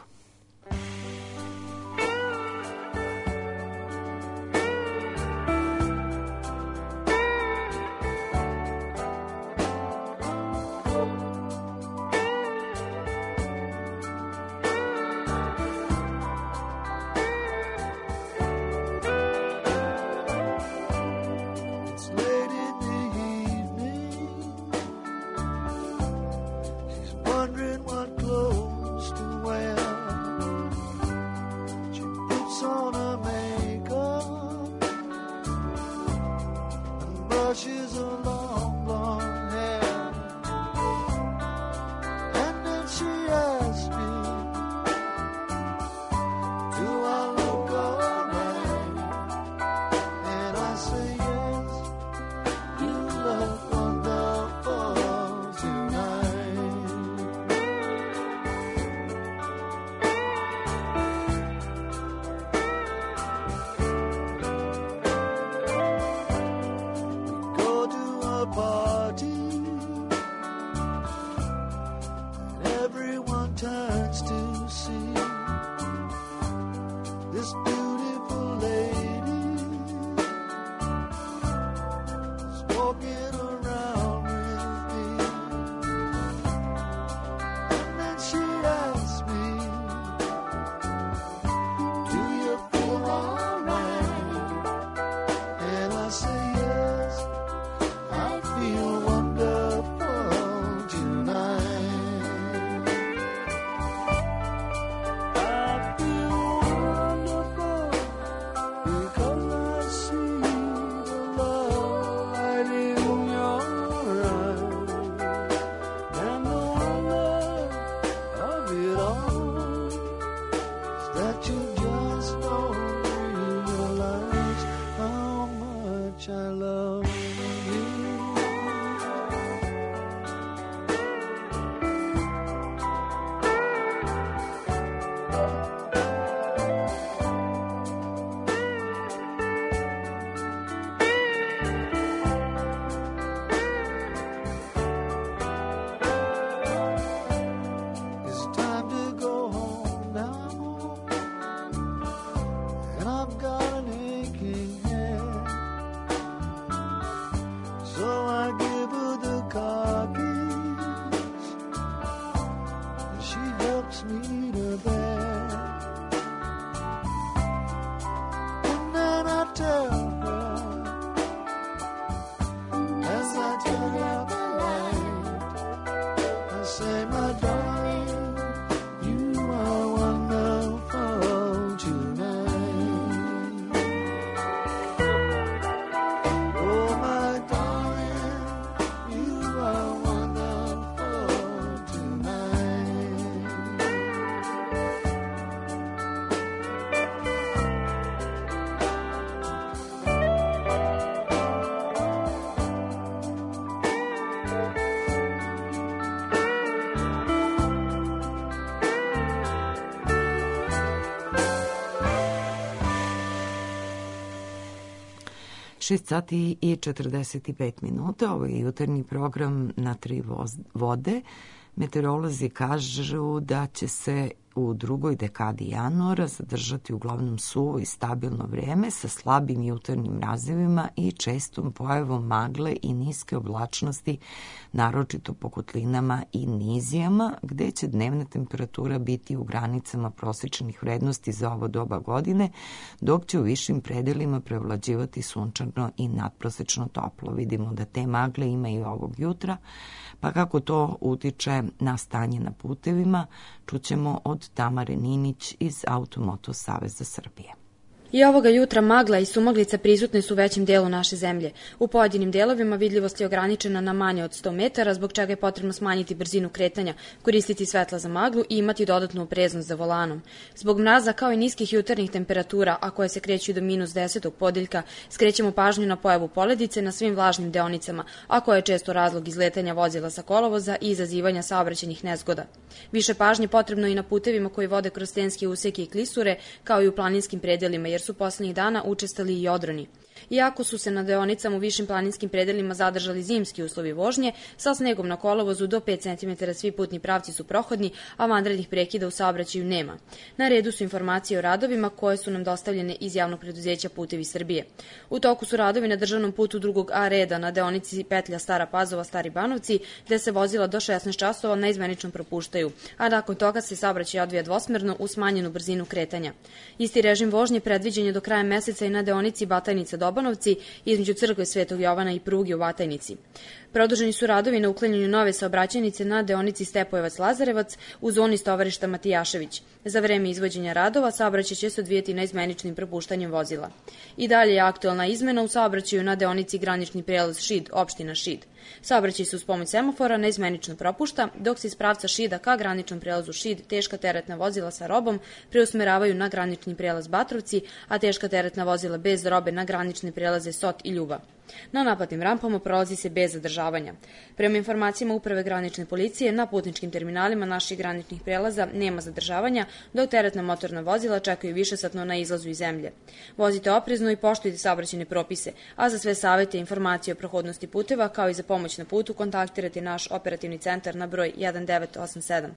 šest sati i četrdeset pet minuta. Ovo je jutarnji program na tri vode. Meteorolozi kažu da će se u drugoj dekadi januara zadržati uglavnom suvo i stabilno vreme sa slabim jutarnjim mrazevima i čestom pojavom magle i niske oblačnosti, naročito po kotlinama i nizijama, gde će dnevna temperatura biti u granicama prosečnih vrednosti za ovo doba godine, dok će u višim predelima prevlađivati sunčano i nadprosečno toplo. Vidimo da te magle ima i ovog jutra, pa kako to utiče na stanje na putevima, čućemo od Tamare Ninić iz Automoto Saveza Srbije. I ovoga jutra magla i sumaglica prisutne su u većem delu naše zemlje. U pojedinim delovima vidljivost je ograničena na manje od sto metara, zbog čega je potrebno smanjiti brzinu kretanja, koristiti svetla za maglu i imati dodatnu opreznost za volanom. Zbog mraza kao i niskih jutarnjih temperatura, a koje se kreću do minus desetog podeljka, skrećemo pažnju na pojavu poledice na svim vlažnim deonicama, a koja je često razlog izletanja vozila sa kolovoza i izazivanja saobraćajnih nezgoda. Više pažnje potrebno i na putevima koji vode kroz stenske useke i klisure, kao i u planinskim predelima, jer su poslednjih dana učestali i odroni. Iako su se na deonicama u višim planinskim predelima zadržali zimski uslovi vožnje, sa snegom na kolovozu do pet centimetara svi putni pravci su prohodni, a vanrednih prekida u saobraćaju nema. Na redu su informacije o radovima koje su nam dostavljene iz javnog preduzeća Putevi Srbije. U toku su radovi na državnom putu drugog A reda na deonici petlja Stara Pazova – Stari Banovci, gde se vozila do šesnaest časova naizmenično propuštaju, a nakon toga se saobraćaj odvija dvosmerno u smanjenu brzinu kretanja. Isti režim vožnje predviđen je do kraja meseca i na deonici Batajnica Dobanovci između crkve Svetog Jovana i pruge u Batajnici. Produženi su radovi na uklanjanju nove saobraćajnice na deonici Stepojevac-Lazarevac u zoni stovarišta Matijašević. Za vreme izvođenja radova saobraćaj će se odvijeti naizmeničnim propuštanjem vozila. I dalje je aktuelna izmena u saobraćaju na deonici granični prelaz Šid, opština Šid. Saobraćaj se uz pomoć semafora naizmenično propušta, dok se iz pravca Šida ka graničnom prelazu Šid teška teretna vozila sa robom preusmeravaju na granični prelaz Batrovci, a teška teretna vozila bez robe na granične prelaze Sot i Ljuba. Na naplatnim rampama prolazi se bez zadržavanja. Prema informacijama Uprave granične policije, na putničkim terminalima naših graničnih prelaza nema zadržavanja, dok teretna motorna vozila čekaju višesatno na izlazu iz zemlje. Vozite oprezno i poštujte saobraćajne propise, a za sve savete i informacije o prohodnosti puteva, kao i za pomoć na putu, kontaktirajte naš operativni centar na broj jedan devet osam sedam.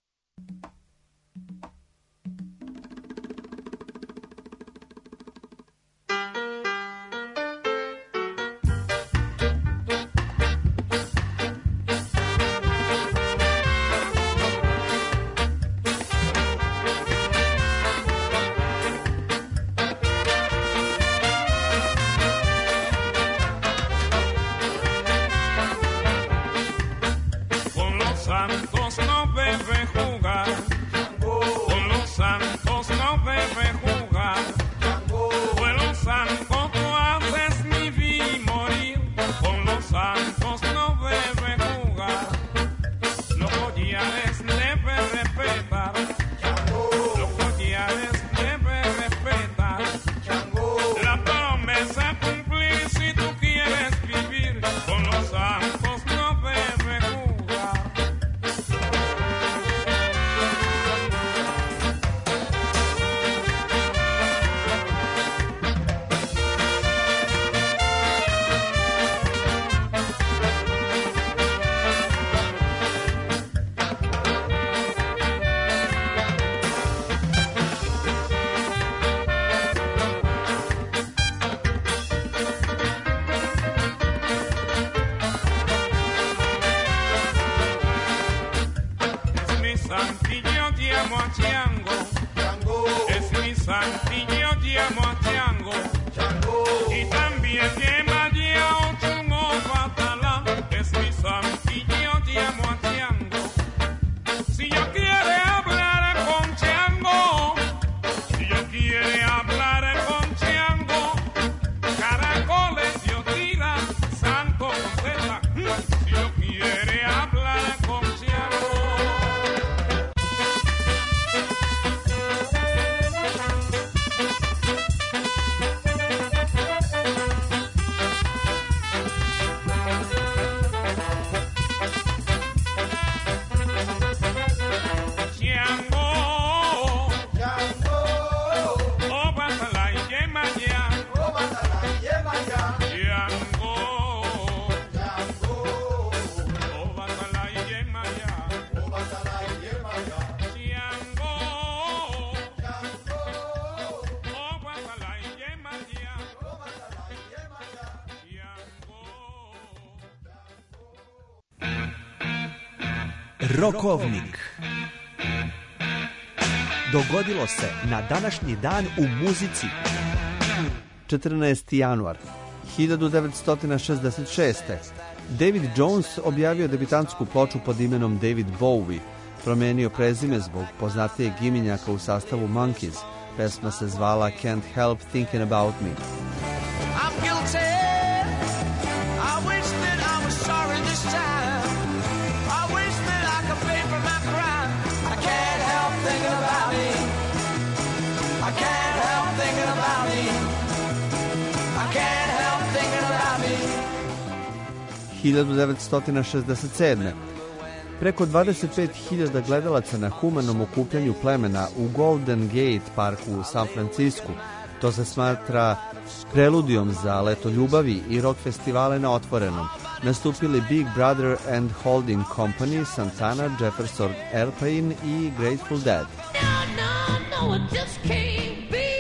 Santos no debe jugar. Rokovnik. Dogodilo se na današnji dan u muzici. četrnaesti januar hiljadu devetsto šezdeset šeste. David Jones objavio debitantsku ploču pod imenom David Bowie. Promenio prezime zbog poznatijeg imenjaka u sastavu Monkees. Pesma se zvala Can't Help Thinking About Me. I'm guilty. I wish that I was sorry this time. I wish that I could pay for my crime. I can't help thinking about me. I can't help thinking about me. I can't help thinking about me. hiljadu devetsto šezdeset sedme. Preko dvadeset pet hiljada gledalaca na humanom okupljanju plemena u Golden Gate parku u San Francisku. To se smatra preludijom za leto ljubavi i rock festivale na otvorenom. Nastupili Big Brother and Holding Company, Santana, Jefferson Airplane i Grateful Dead. No, no, no, it just can't be.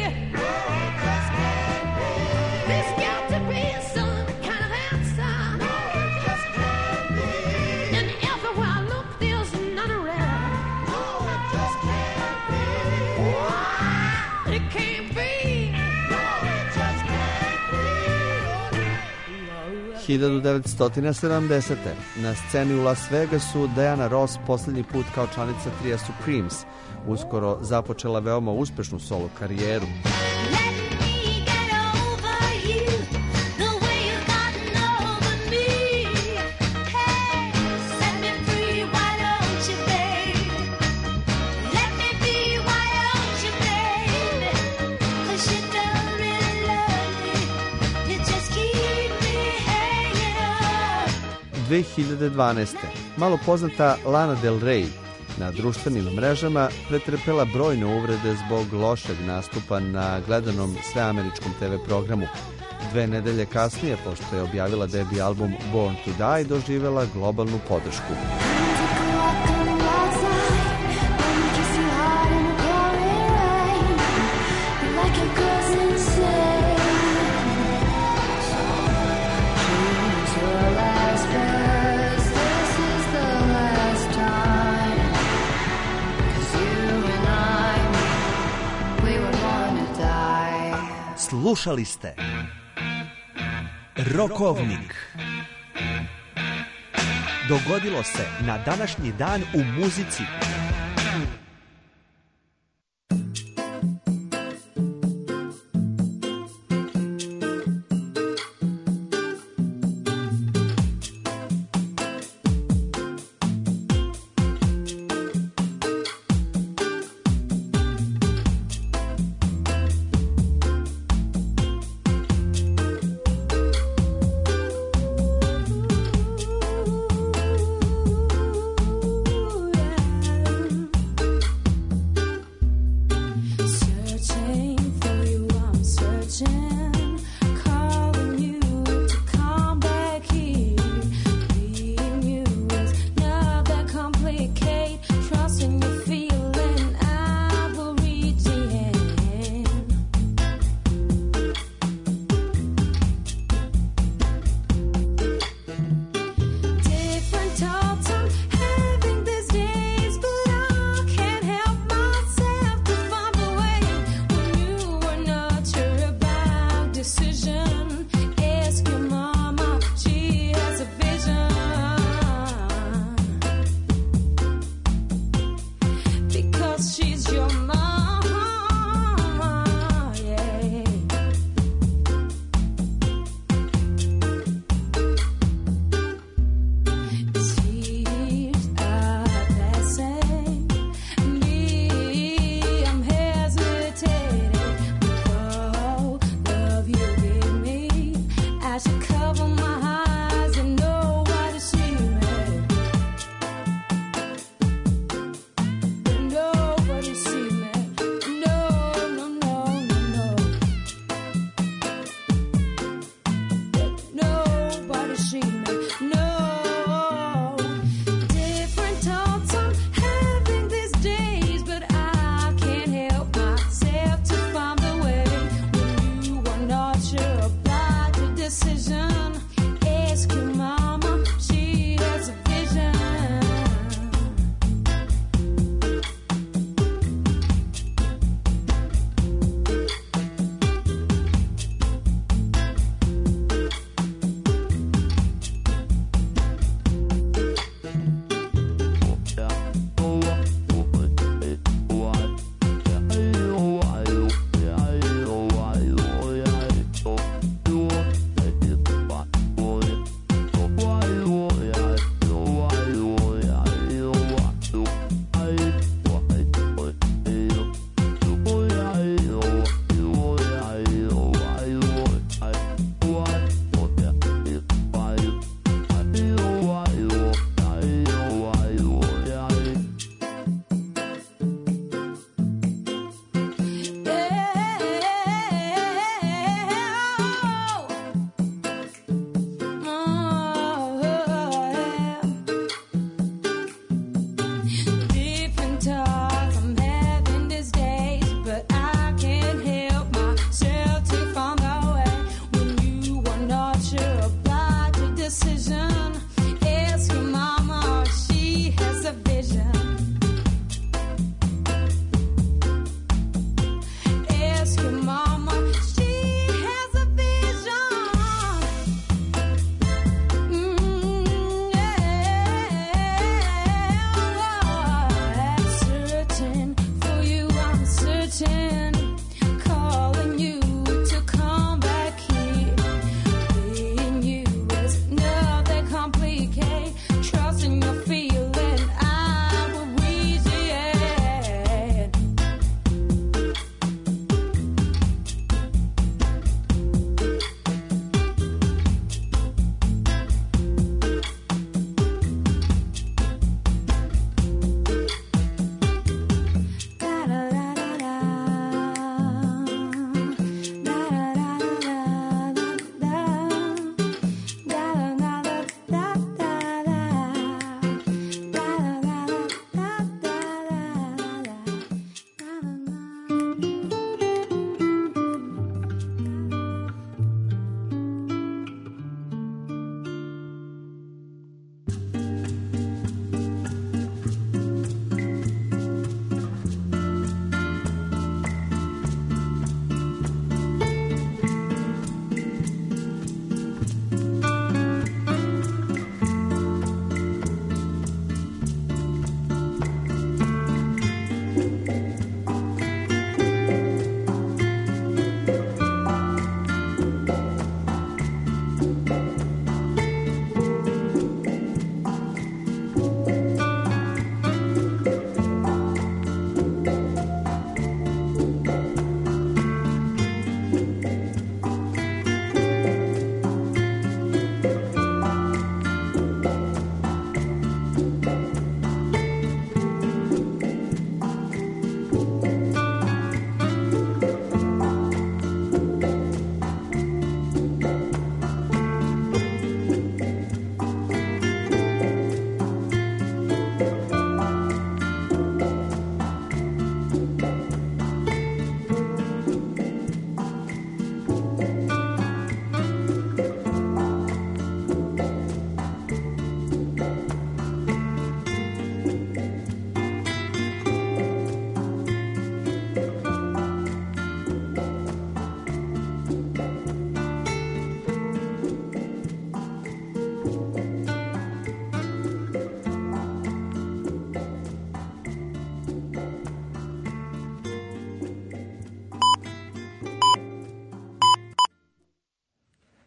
There's got to be some kind of answer. No, it just can't be. And everywhere I look, there's none around. No, it just can't be. It can't be. No, it just can't be. hiljadu devetsto sedamdesete. Na sceni u Las Vegasu Diana Ross posljednji put kao članica trija Supremes. Uskoro započela veoma uspešnu solo karijeru. dve hiljade dvanaeste. Malo poznata Lana Del Rey na društvenim mrežama pretrpela brojne uvrede zbog lošeg nastupa na gledanom sveameričkom te ve programu. Dve nedelje kasnije, pošto je objavila debi album Born to Die, doživela globalnu podršku. Slušali ste Rokovnik. Dogodilo se na današnji dan u muzici.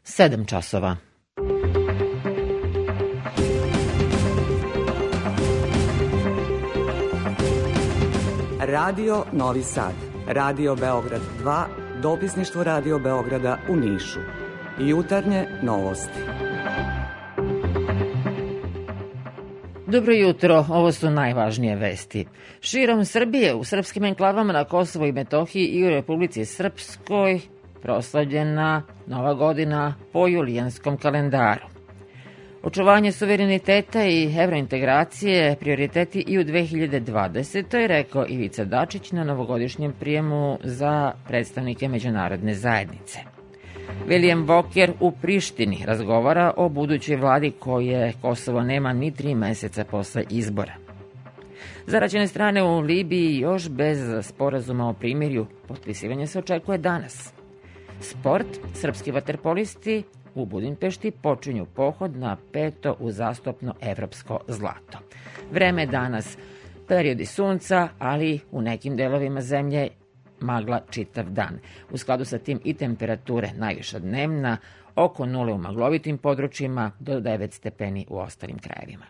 sedam časova. Radio Novi Sad, Radio Beograd dva, dopisništvo Radio Beograda u Nišu. Jutarnje novosti. Dobro jutro, ovo su najvažnije vesti. Širom Srbije, u srpskim enklavama na Kosovu i Metohiji i u Republici Srpskoj proslavljena Nova godina po julijanskom kalendaru. Očuvanje suvereniteta i evrointegracije prioriteti i u dve hiljade dvadesetoj. rekao Ivica Dačić na novogodišnjem prijemu za predstavnike međunarodne zajednice. William Walker u Prištini razgovara o budućoj vladi koje Kosovo nema ni tri meseca posle izbora. Zarađene strane u Libiji još bez sporazuma o primirju, potpisivanje se očekuje danas. Sport, srpski vaterpolisti u Budimpešti počinju pohod na peto uzastopno evropsko zlato. Vreme danas, periodi sunca, ali u nekim delovima zemlje magla čitav dan. U skladu sa tim i temperature najviša dnevna, oko nule u maglovitim područjima, do devet stepeni u ostalim krajevima.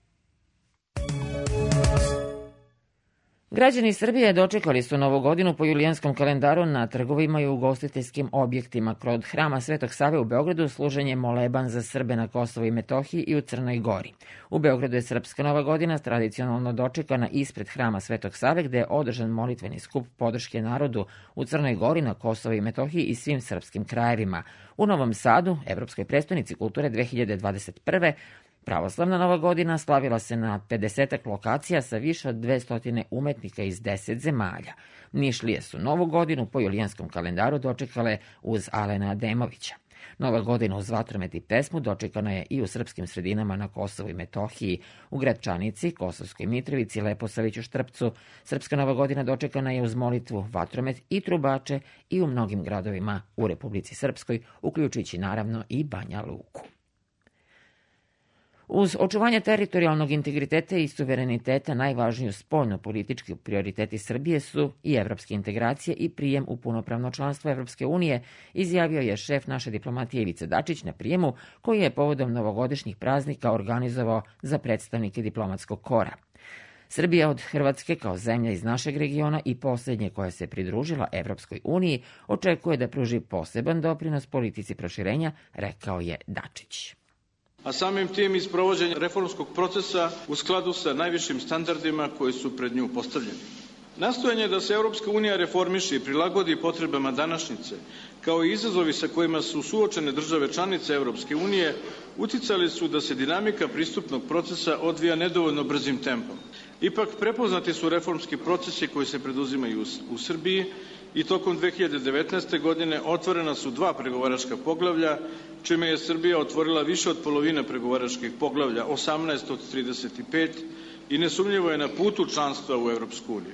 Građani Srbije dočekali su Novu godinu po julijanskom kalendaru na trgovima i ugostiteljskim objektima. Kod hrama Svetog Save u Beogradu služen je moleban za Srbe na Kosovu i Metohiji i u Crnoj Gori. U Beogradu je Srpska Nova godina tradicionalno dočekana ispred hrama Svetog Save, gde je održan molitveni skup podrške narodu u Crnoj Gori, na Kosovu i Metohiji i svim srpskim krajevima. U Novom Sadu, Evropskoj prestonici kulture dve hiljade dvadeset prve. Pravoslavna Nova godina slavila se na pedesetak lokacija sa više od dvesta umetnika iz deset zemalja. Nišlije su Novu godinu po julijanskom kalendaru dočekale uz Alena Ademovića. Nova godina uz vatromet i pesmu dočekana je i u srpskim sredinama na Kosovu i Metohiji, u Gračanici, Kosovskoj Mitrovici, Leposaviću, Štrpcu. Srpska Nova godina dočekana je uz molitvu, vatromet i trubače i u mnogim gradovima u Republici Srpskoj, uključujući naravno i Banja Luku. Uz očuvanje teritorijalnog integriteta i suvereniteta, najvažniji spoljno-politički prioriteti Srbije su i evropske integracije i prijem u punopravno članstvo Evropske unije, izjavio je šef naše diplomatije Ivica Dačić na prijemu koji je povodom novogodišnjih praznika organizovao za predstavnike diplomatskog kora. Srbija od Hrvatske kao zemlja iz našeg regiona i posljednje koja se pridružila Evropskoj uniji očekuje da pruži poseban doprinos politici proširenja, rekao je Dačić. A samim tim i sprovođenje reformskog procesa u skladu sa najvišim standardima koji su pred nju postavljeni. Nastojanje da se Europska unija reformiše i prilagodi potrebama današnjice, kao i izazovi sa kojima su suočene države članice Europske unije, uticali su da se dinamika pristupnog procesa odvija nedovoljno brzim tempom. Ipak prepoznati su reformski procesi koji se preduzimaju u Srbiji i tokom dve hiljade devetnaeste. godine otvorena su dva pregovaračka poglavlja, čime je Srbija otvorila više od polovine pregovaračkih poglavlja, osamnaest od trideset pet, i nesumnjivo je na putu članstva u Evropsku uniju.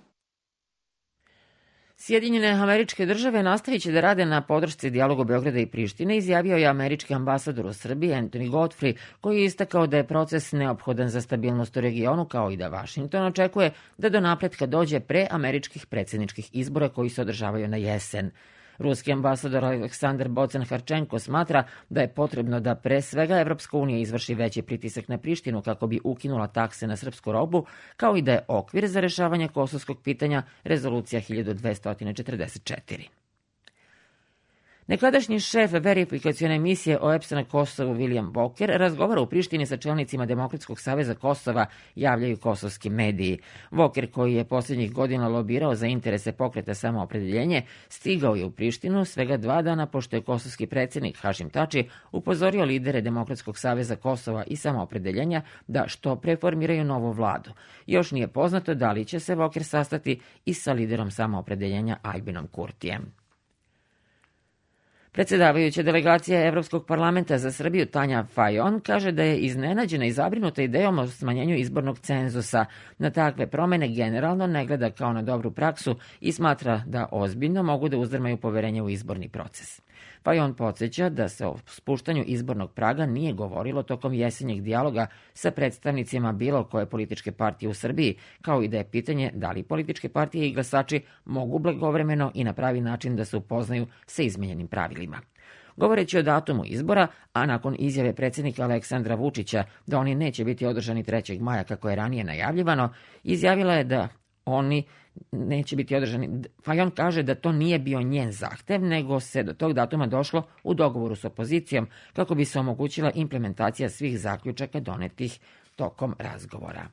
Sjedinjene Američke Države nastavit će da rade na podršci dijalogu Beograda i Prištine, izjavio je američki ambasador u Srbiji Anthony Godfrey, koji je istakao da je proces neophodan za stabilnost u regionu, kao i da Vašington očekuje da do napretka dođe pre američkih predsjedničkih izbora koji se održavaju na jesen. Ruski ambasador Aleksandar Bocan-Harčenko smatra da je potrebno da pre svega Evropska unija izvrši veći pritisak na Prištinu kako bi ukinula takse na srpsku robu, kao i da je okvir za rešavanje kosovskog pitanja rezolucija hiljadu dvesta četrdeset četiri. Nekadašnji šef verifikacione misije O E B S-a na Kosovu William Walker razgovara u Prištini sa čelnicima Demokratskog saveza Kosova, javljaju kosovski mediji. Walker, koji je posljednjih godina lobirao za interese pokreta Samoopredeljenje, stigao je u Prištinu svega dva dana pošto je kosovski predsjednik Hašim Tači upozorio lidere Demokratskog saveza Kosova i Samoopredeljenja da što pre formiraju novu vladu. Još nije poznato da li će se Walker sastati i sa liderom Samoopredeljenja Aljbinom Kurtijem. Predsjedavajuća delegacija Evropskog parlamenta za Srbiju Tanja Fajon kaže da je iznenađena i zabrinuta idejom o smanjenju izbornog cenzusa. Na takve promene generalno ne gleda kao na dobru praksu i smatra da ozbiljno mogu da uzdrmaju poverenje u izborni proces. Fajon podsjeća da se o spuštanju izbornog praga nije govorilo tokom jesenjeg dijaloga sa predstavnicima bilo koje političke partije u Srbiji, kao i da je pitanje da li političke partije i glasači mogu blagovremeno i na pravi način da se upoznaju sa izmenjenim pravilima. Govoreći o datumu izbora, a nakon izjave predsjednika Aleksandra Vučića da oni neće biti održani trećeg maja kako je ranije najavljivano, izjavila je da oni neće biti održani. Fajon kaže da to nije bio njen zahtev, nego se do tog datuma došlo u dogovoru s opozicijom kako bi se omogućila implementacija svih zaključaka donetih tokom razgovora.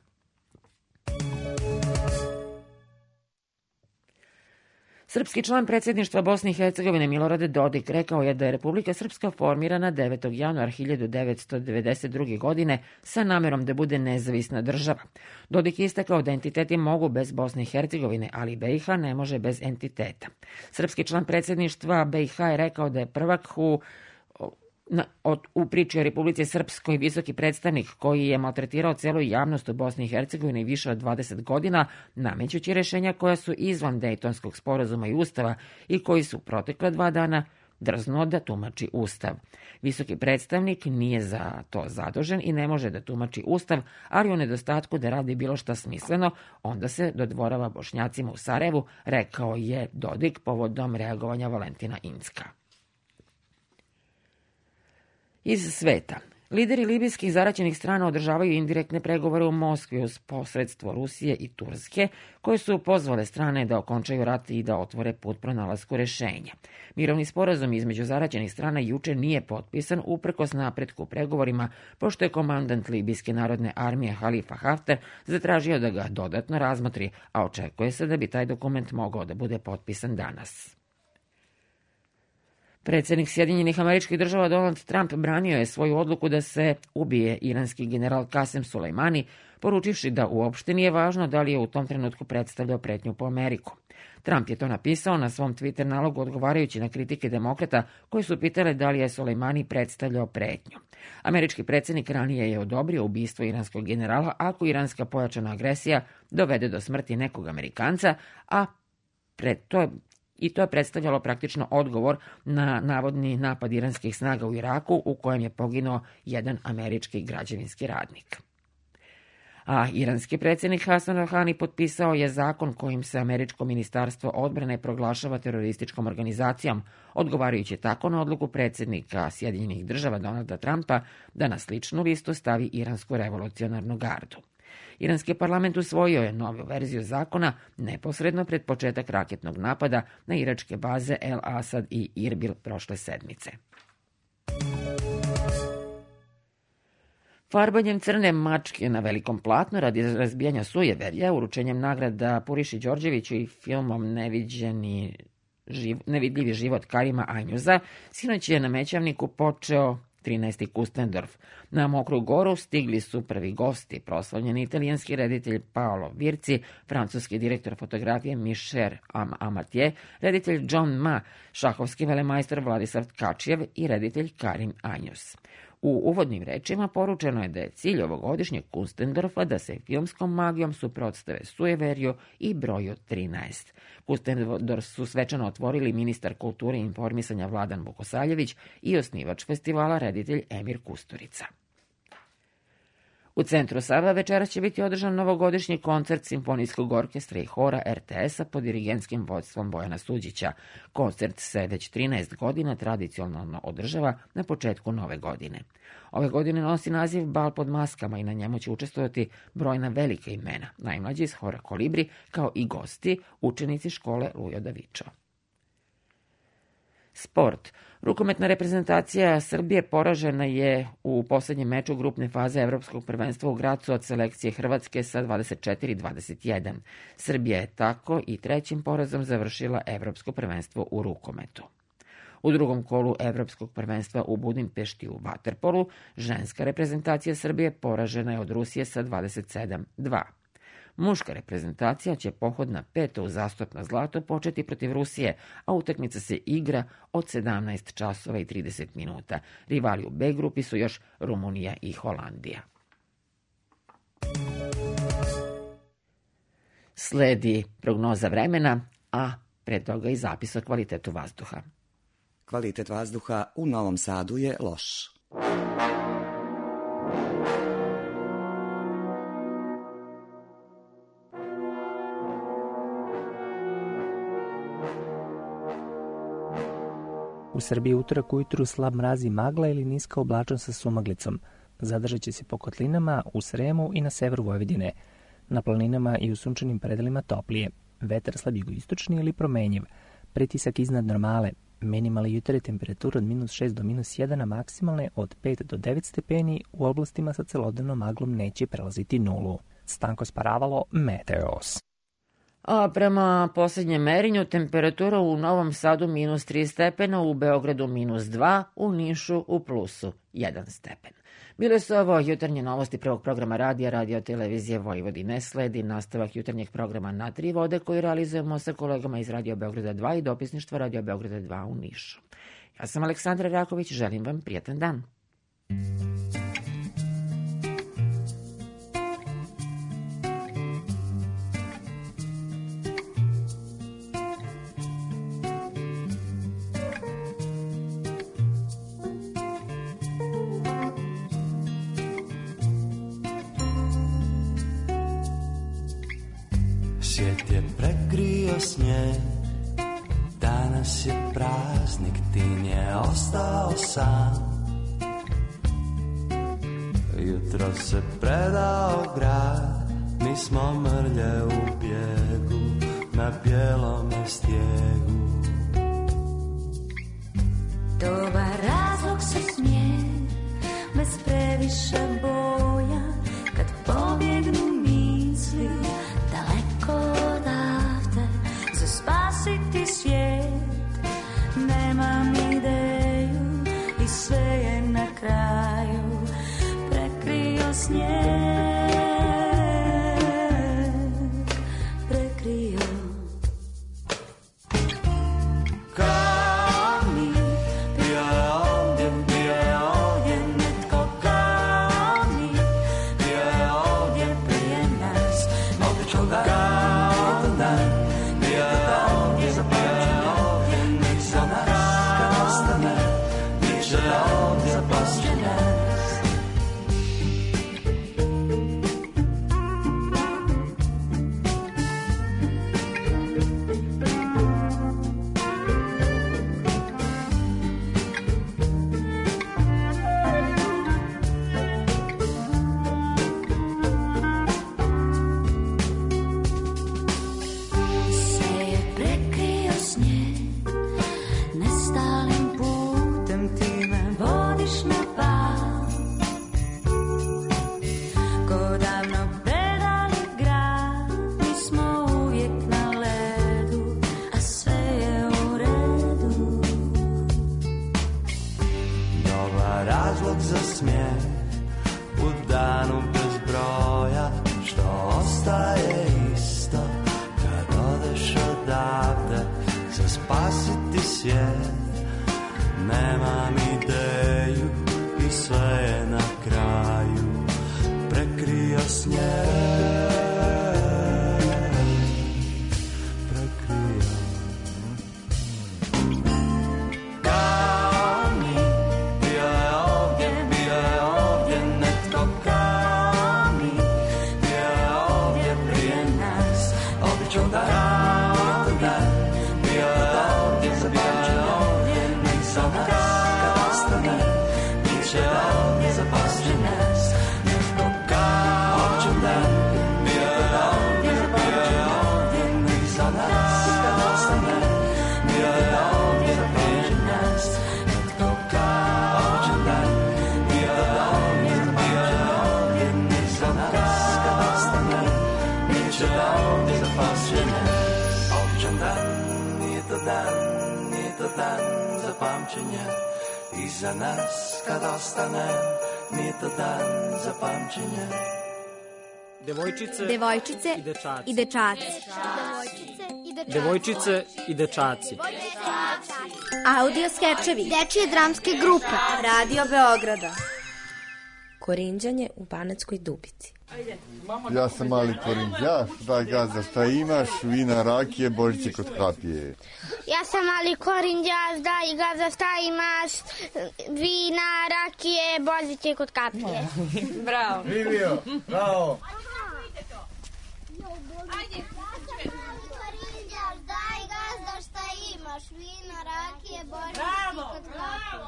Srpski član predsjedništva Bosne i Hercegovine Milorad Dodik rekao je da je Republika Srpska formirana devetog januara hiljadu devetsto devedeset druge. godine sa namerom da bude nezavisna država. Dodik je istakao da entiteti mogu bez Bosne i Hercegovine, ali B i H ne može bez entiteta. Srpski član predsjedništva B i H je rekao da je prvak u Na, od, u priči o Republici Srpskoj visoki predstavnik koji je maltretirao celu javnost u Bosni i Hercegovini više od dvadeset godina, namećući rješenja koja su izvan Dejtonskog sporazuma i ustava i koji su protekla dva dana drznuo da tumači ustav. Visoki predstavnik nije za to zadužen i ne može da tumači ustav, ali u nedostatku da radi bilo šta smisleno, onda se dodvorava Bošnjacima u Sarajevu, rekao je Dodik povodom reagovanja Valentina Incka. Iz sveta. Lideri libijskih zaraćenih strana održavaju indirektne pregovore u Moskvi uz posredstvo Rusije i Turske, koje su pozvale strane da okončaju rat i da otvore put pronalasku rješenja. Mirovni sporazum između zaraćenih strana juče nije potpisan uprkos napretku u pregovorima, pošto je komandant libijske narodne armije Halifa Haftar zatražio da ga dodatno razmotri, a očekuje se da bi taj dokument mogao da bude potpisan danas. Predsjednik Sjedinjenih Američkih Država Donald Trump branio je svoju odluku da se ubije iranski general Kasem Sulejmani, poručivši da uopšte nije važno da li je u tom trenutku predstavljao pretnju po Ameriku. Trump je to napisao na svom Twitter nalogu odgovarajući na kritike demokrata koji su pitale da li je Sulejmani predstavljao pretnju. Američki predsjednik ranije je odobrio ubistvo iranskog generala ako iranska pojačana agresija dovede do smrti nekog Amerikanca, a pred to je I to je predstavljalo praktično odgovor na navodni napad iranskih snaga u Iraku u kojem je poginuo jedan američki građevinski radnik. A iranski predsjednik Hasan Rouhani potpisao je zakon kojim se američko ministarstvo odbrane proglašava terorističkom organizacijom, odgovarajući tako na odluku predsjednika Sjedinjenih Država Donalda Trumpa da na sličnu listu stavi iransku revolucionarnu gardu. Iranski parlament usvojio je novu verziju zakona neposredno pred početak raketnog napada na iračke baze El Asad i Irbil prošle sedmice. Farbanjem crne mačke na velikom platnu radi razbijanja sujeverja, uručenjem nagrada Puriši Đorđeviću i filmom Neviđeni živ, Nevidljivi život Karima Ajnjuza, sinoć je na Mećavniku počeo trinaesti Kustendorf. Na Mokru Goru stigli su prvi gosti, proslavljeni italijanski reditelj Paolo Virci, francuski direktor fotografije Michel Amatije, reditelj John Ma, šahovski velemajstor Vladislav Tkačijev i reditelj Karim Anjus. U uvodnim rečima poručeno je da je cilj ovogodišnjeg Kustendorfa da se filmskom magijom suprotstave sujeverju i broju trinaest. Kustendorf su svečano otvorili ministar kulture i informisanja Vladan Vukosaljević i osnivač festivala reditelj Emir Kusturica. U centru Sava večeras će biti održan novogodišnji koncert Simfonijskog orkestra i hora R T S-a pod dirigentskim vodstvom Bojana Suđića. Koncert se već trinaest godina tradicionalno održava na početku nove godine. Ove godine nosi naziv Bal pod maskama i na njemu će učestvovati brojna velika imena, najmlađi iz hora Kolibri, kao i gosti, učenici škole Lujo Davičo. Sport. Rukometna reprezentacija Srbije poražena je u posljednjem meču grupne faze Evropskog prvenstva u Gracu od selekcije Hrvatske sa dvadeset četiri dvadeset jedan. Srbija je tako i trećim porazom završila Evropsko prvenstvo u rukometu. U drugom kolu Evropskog prvenstva u Budimpešti u vaterpolu ženska reprezentacija Srbije poražena je od Rusije sa dvadeset sedam dva. Muška reprezentacija će pohod na peto uzastopno zlato početi protiv Rusije, a utakmica se igra od sedamnaest časova i trideset minuta. Rivali u B grupi su još Rumunija i Holandija. Sledi prognoza vremena, a pre toga i zapis o kvalitetu vazduha. Kvalitet vazduha u Novom Sadu je loš. U U Srbiji utorak ujutru slab mraz i magla ili niska oblačnost sa sumaglicom. Zadržat će se po kotlinama, u Sremu i na severu Vojvodine. Na planinama i u sunčanim predelima toplije. Vetar slab jugoistočni ili promenjiv. Pritisak iznad normale. Minimalne jutarnje temperature od minus šest do minus jedan, a maksimalne od pet do devet stepeni, u oblastima sa celodnevnom maglom neće prelaziti nulu. Stanko Sparavalo, Meteos. A prema posljednjem merenju temperatura u Novom Sadu minus tri stepena, u Beogradu minus dva, u Nišu u plusu jedan stepen. Bile su ovo jutarnje novosti prvog programa radija Radio Televizije Vojvodine. Sledi nastavak jutarnjeg programa Na tri vode koji realizujemo sa kolegama iz Radio Beograda dva i dopisništva Radio Beograda dva u Nišu. Ja sam Aleksandra Raković, želim vam prijatan dan. Svijet je prekrio snijeg, danas je praznik, tin je ostao sam. Jutro se predao grad, mi smo mrlje u bijegu, na bijelome stijegu. Dobar razlog se smije, bez previše boja, kad pobjegnu misli daleko odavde, za spasiti svijet. Nemam ideju i sve je na kraju prekrio snijeg, prekrio. Kao mi, bio je ovdje, bio je ovdje netko kao mi, bio je ovdje prije nas, obično da kao dan, bio je ovdje, bio je ovdje, nek za nas kad ostane, bit će ovdje poslije nas. Sve je prekrio snijeg, nestalim putem ti me vodiš na pal. Ko davno predali grad, mi smo uvijek na ledu, a sve je u redu. Dobar razlog za smijeh u danu bez broja, što ostaje isto kad odeš odavde, za spasiti svijet. Nemam ideju i sve je na kraju prekrio snijeg, prekrio. Kao mi, bio je ovdje, bio je ovdje netko kao mi, bio je ovdje prije nas, obično da kao dan, bio je ovdje, bio je ovdje, nek za nas kad ostane, bit će ovdje za poslije nas, netko kao običan dan, bio je ovdje, bio je ovdje, nek za nas kad ostane, bio je ovdje za prije nas, netko kao običan dan, bio je ovdje, bio je ovdje, nek za nas kad ostane, bit će ovdje za poslije nas. Običan dan, nije to dan, nije to dan za pamćenje, i za nas kad ostane, nije to dan za pamćenje. Devojčice, Devojčice i dečaci. i dečaci. Devojčice i dečaci. Audio skečevi dečije dramske grupe Radio Beograda. Korinđanje u Banatskoj Dubici. Ja sam mali korinđaš, daj gazda šta imaš, vina, rakije, božiće kod kapije. Ja sam mali korinđaš, daj gazda šta imaš, vina, rakije, božiće kod kapije. Bravo. Živio, bravo. Ajde. Korinđaš, daj gazda šta imaš. imaš vina, rakije, božićki kod kapije.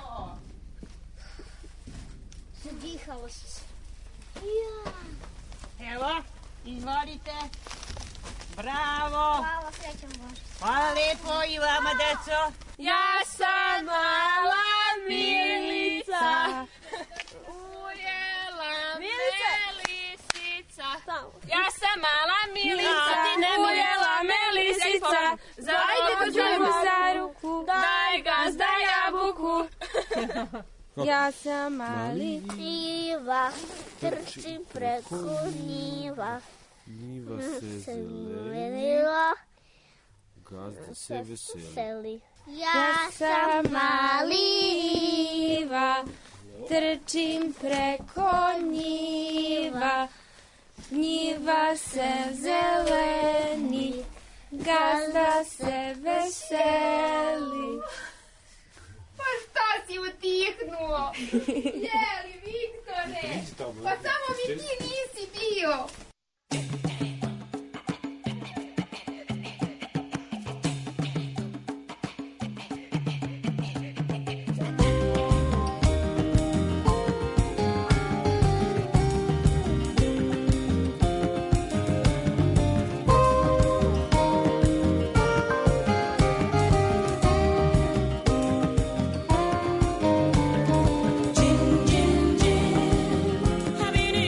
Zadihalo si se. Ja. Evo, izvolite. Bravo. Hvala, srećan Božić. Hvala lepo i vama, deco. Ja sam mala Milica, ujela me lisica. Ja sam mala Milica, ujela me lisica. Za ođemo za ruku, daj gazda jabuku. Ja sam mali Iva, trčim preko njiva. Njiva se zelenila, gazda se veseli. Ja sam mali Iva, trčim preko njiva. Njiva se zeleni, gazda se veseli. Pa šta si utihnuo? Jeli, Viktore? Pa samo mi ti nisi bio. I've been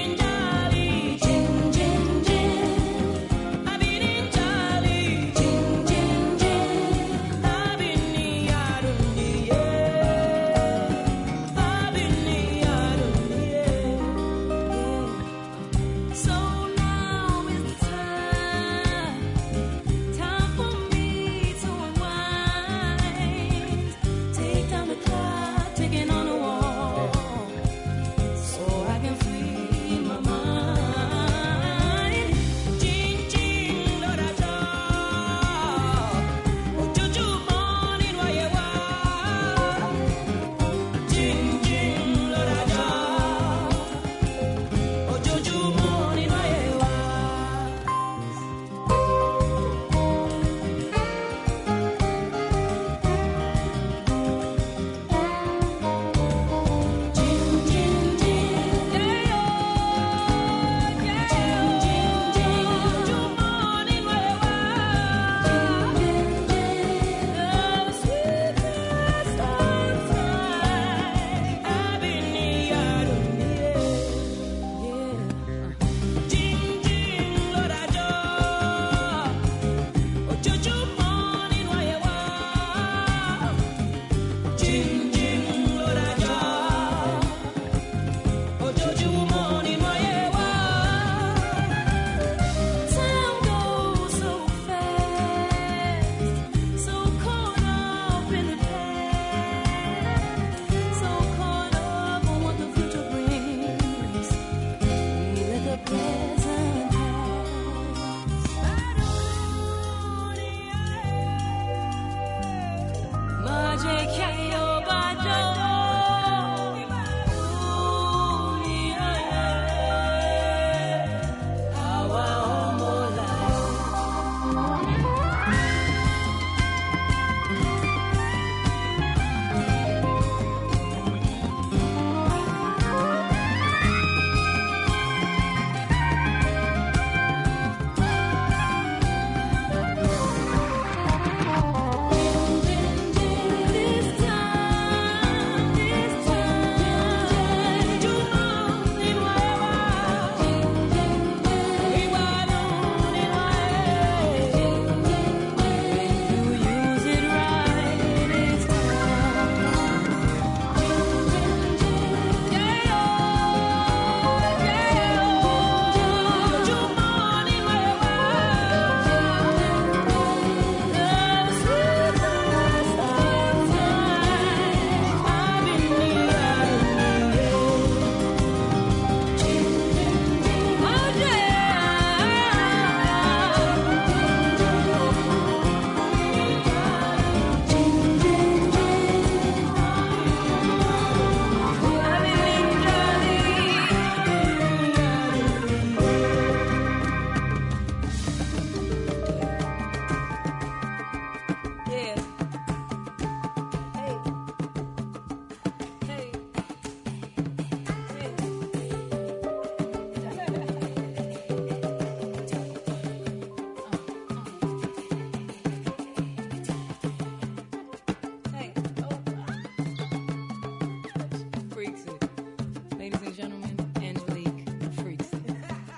freaks it. Ladies and gentlemen, Angelique freaks it.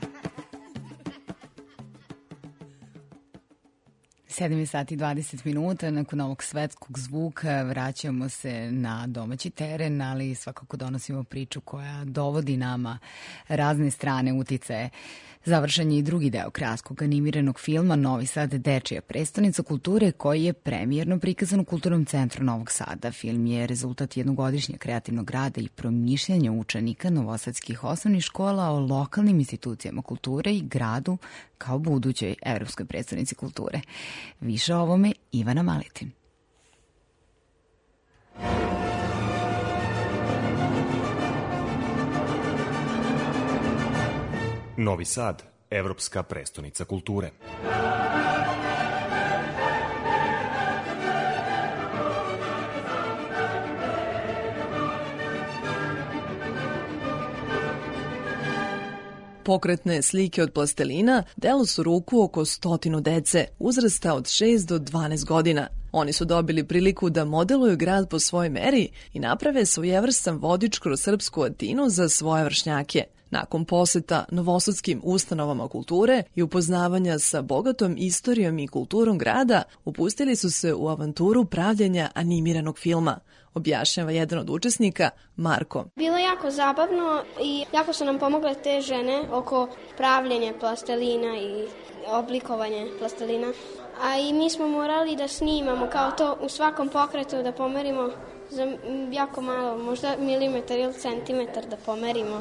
sedam sati i dvadeset minuta, nakon ovog svetskog zvuka vraćamo se na domaći teren, ali svakako donosimo priču koja dovodi nama razne strane uticaje. Završen je i drugi deo kratkog animiranog filma Novi Sad, dečija prestonica kulture, koji je premijerno prikazan u Kulturnom centru Novog Sada. Film je rezultat jednogodišnjeg kreativnog rada i promišljanja učenika novosadskih osnovnih škola o lokalnim institucijama kulture i gradu kao budućoj evropskoj prestonici kulture. Više o ovome Ivana Maletin. Novi Sad, evropska prestonica kulture. Pokretne slike od plastelina delo su ruku oko stotinu dece, uzrasta od šest do dvanaest godina. Oni su dobili priliku da modeluju grad po svojoj meri i naprave svojevrstan vodič kroz srpsku Atinu za svoje vršnjake. Nakon poseta novosadskim ustanovama kulture i upoznavanja sa bogatom istorijom i kulturom grada, upustili su se u avanturu pravljenja animiranog filma, objašnjava jedan od učesnika, Marko. Bilo je jako zabavno i jako su nam pomogle te žene oko pravljenja plastelina i oblikovanja plastelina. A i mi smo morali da snimamo kao to u svakom pokretu, da pomerimo za jako malo, možda milimetar ili centimetar da pomerimo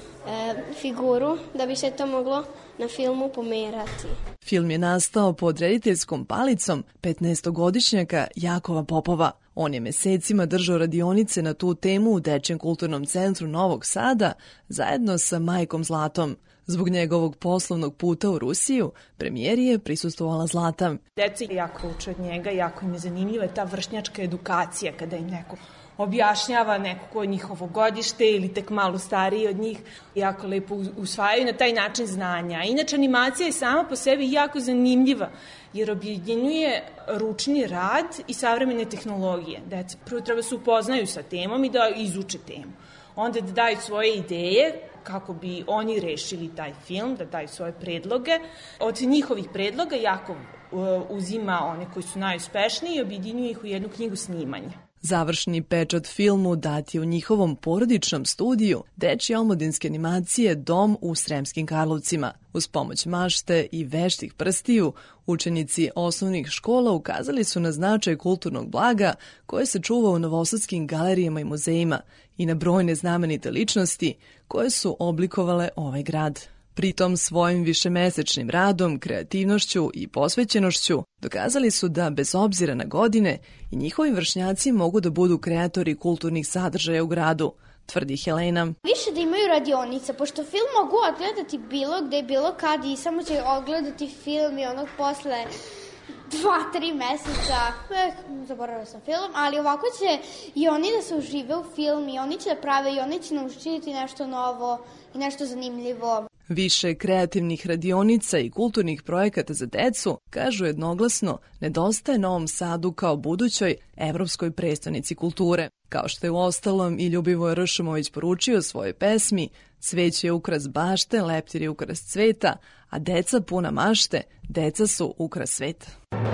e, figuru, da bi se to moglo na filmu pomerati. Film je nastao pod rediteljskom palicom petnaestogodišnjaka Jakova Popova. On je mesecima držao radionice na tu temu u Dečijem kulturnom centru Novog Sada zajedno sa majkom Zlatom. Zbog njegovog poslovnog puta u Rusiju, premijeri je prisustvovala Zlata. Deca jako uče od njega, jako im je zanimljiva ta vršnjačka edukacija kada im neko objašnjava neko njihovo godište ili tek malo stariji od njih. Jako lepo usvajaju na taj način znanja. Inače, animacija je sama po sebi jako zanimljiva jer objedinjuje ručni rad i savremene tehnologije. Deca prvo treba se upoznaju sa temom i da izuče temu. Onda da daju svoje ideje kako bi oni rešili taj film, da daju svoje predloge. Od njihovih predloga jako uzima one koji su najuspešniji i objedinjuje ih u jednu knjigu snimanja. Završni pečat filmu dat je u njihovom porodičnom studiju dečje omladinske animacije Dom u Sremskim Karlovcima. Uz pomoć mašte i veštih prstiju, učenici osnovnih škola ukazali su na značaj kulturnog blaga koje se čuva u novosadskim galerijama i muzejima i na brojne znamenite ličnosti koje su oblikovale ovaj grad. Pritom svojim višemesečnim radom, kreativnošću i posvećenošću dokazali su da, bez obzira na godine, i njihovi vršnjaci mogu da budu kreatori kulturnih sadržaja u gradu, tvrdi Helena. Više da imaju radionica, pošto film mogu odgledati bilo gde, bilo kad i samo će odgledati film i onog posle dva, tri meseca, eh, zaboravila sam film, ali ovako će i oni da se užive u film i oni će da prave i oni će naučiti nešto novo i nešto zanimljivo. Više kreativnih radionica i kulturnih projekata za decu, kažu jednoglasno, nedostaje Novom Sadu kao budućoj evropskoj prestonici kulture. Kao što je uostalom i Ljubivoj Ršumović poručio svojoj pesmi, cveće je ukras bašte, leptir je ukras cveta, a deca puna mašte, deca su ukras sveta.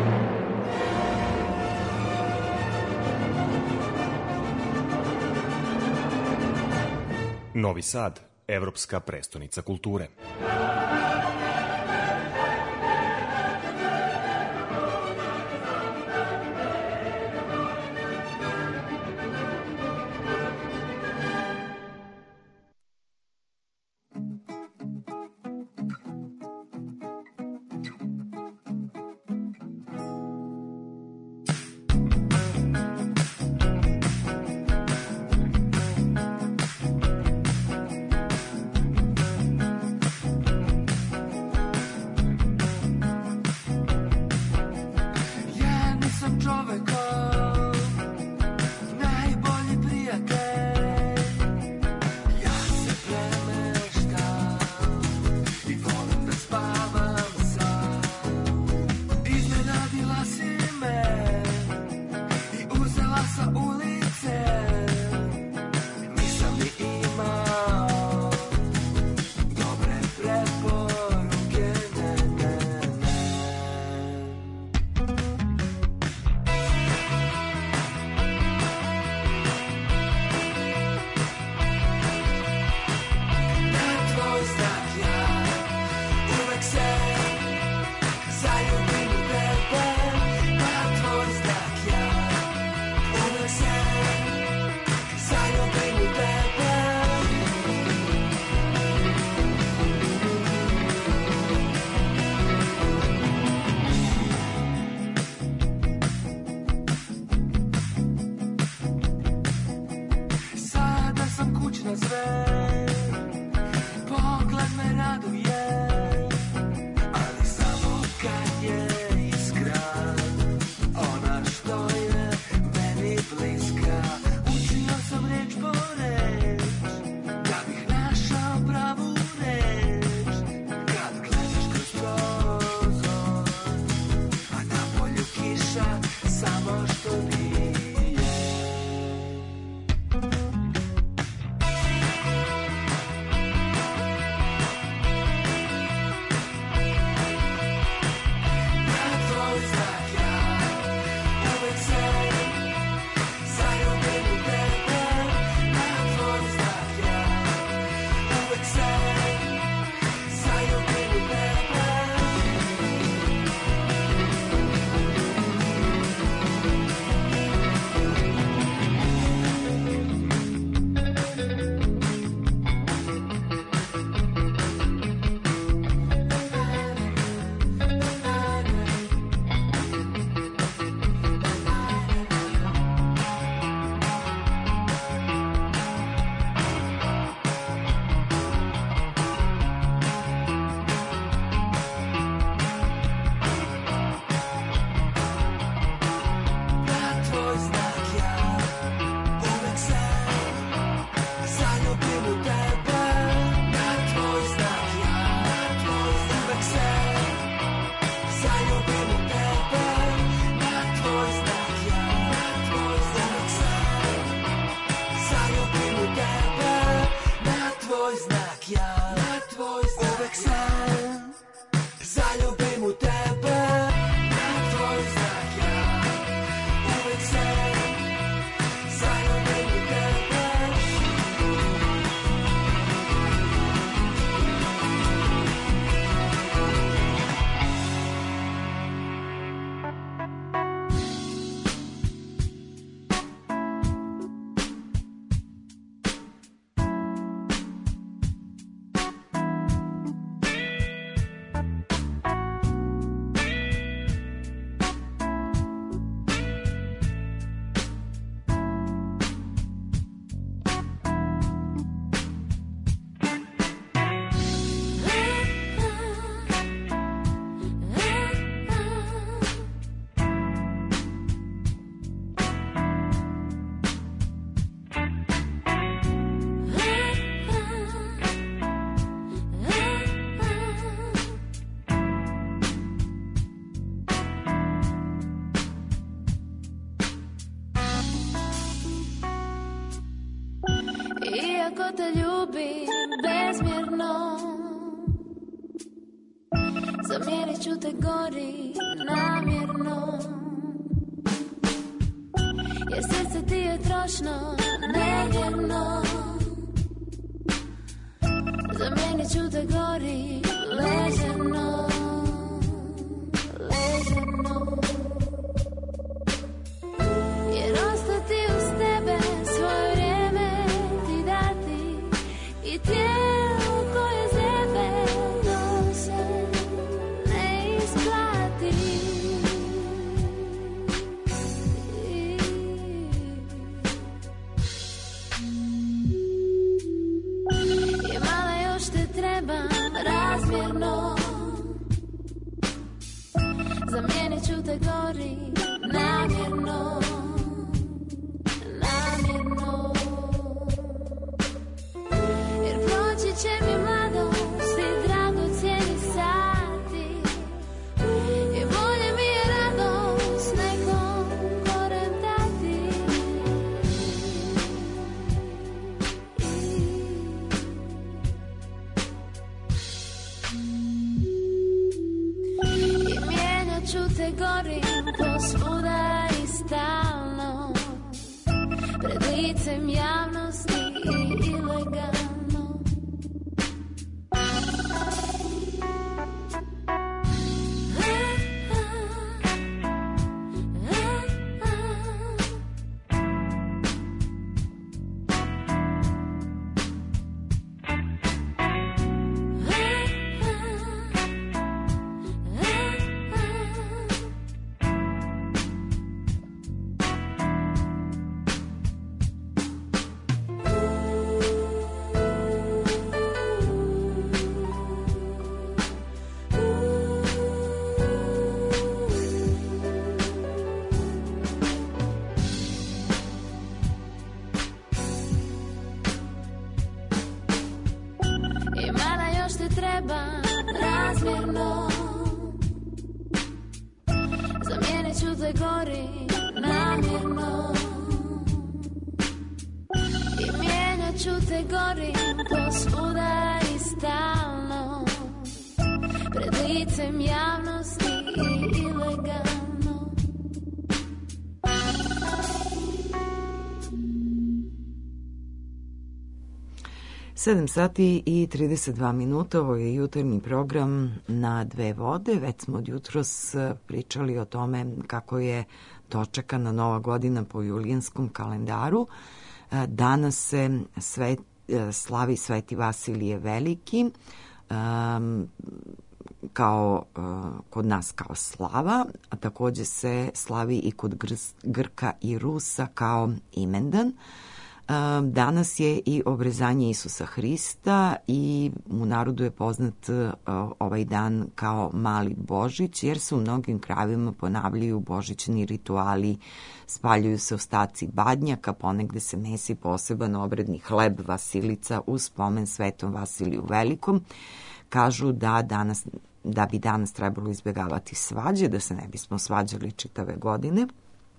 Novi Sad, evropska prestonica kulture. sve, pogled me raduje, ali samo kad je iskra, ona što je meni bliska. Učio sam reč po reč, da bih našao pravu reč. Kad gledaš kroz prozor, a na polju kiša samo što nije. Iako te ljubim bezmjerno, zamijenit ću te gori namjerno, jer srce ti je trošno, nevjerno. Zamijenit ću te gori ležerno, ležerno, jer ostati uz tebe svoje vrijeme ti dati i tijelo koje zebe to se ne isplati. I mala još te trebam razmjerno, zamijenit ću te gori namjerno, namjerno, jer proći će mi mladost i dragocjeni sati i bolje mi je radost nekom gorem dati. I mijenjat ću te gorim posvuda i stalno, pred licem javnosti i ilegalno. te treba razmjerno. Zamijenit ću te gori namjerno i mijenjat ću te gori posvuda i stalno, pred licem javnosti i ilegalno. sedam sati i trideset dva minuta, ovo je jutarnji program Na dve vode. Već smo od jutros pričali o tome kako je dočekana nova godina po julijanskom kalendaru. Danas se sve, slavi Sveti Vasilije Veliki, um, kao uh, kod nas kao slava, a takođe se slavi i kod Gr- Grka i Rusa kao imendan. Danas je i obrezanje Isusa Hrista i u narodu je poznat ovaj dan kao Mali Božić, jer se u mnogim krajevima ponavljaju božićni rituali, spaljuju se ostaci badnjaka, ponegde se mesi poseban obredni hleb vasilica uz spomen Svetom Vasiliju Velikom. Kažu da danas, da bi danas trebalo izbjegavati svađe, da se ne bismo svađali čitave godine.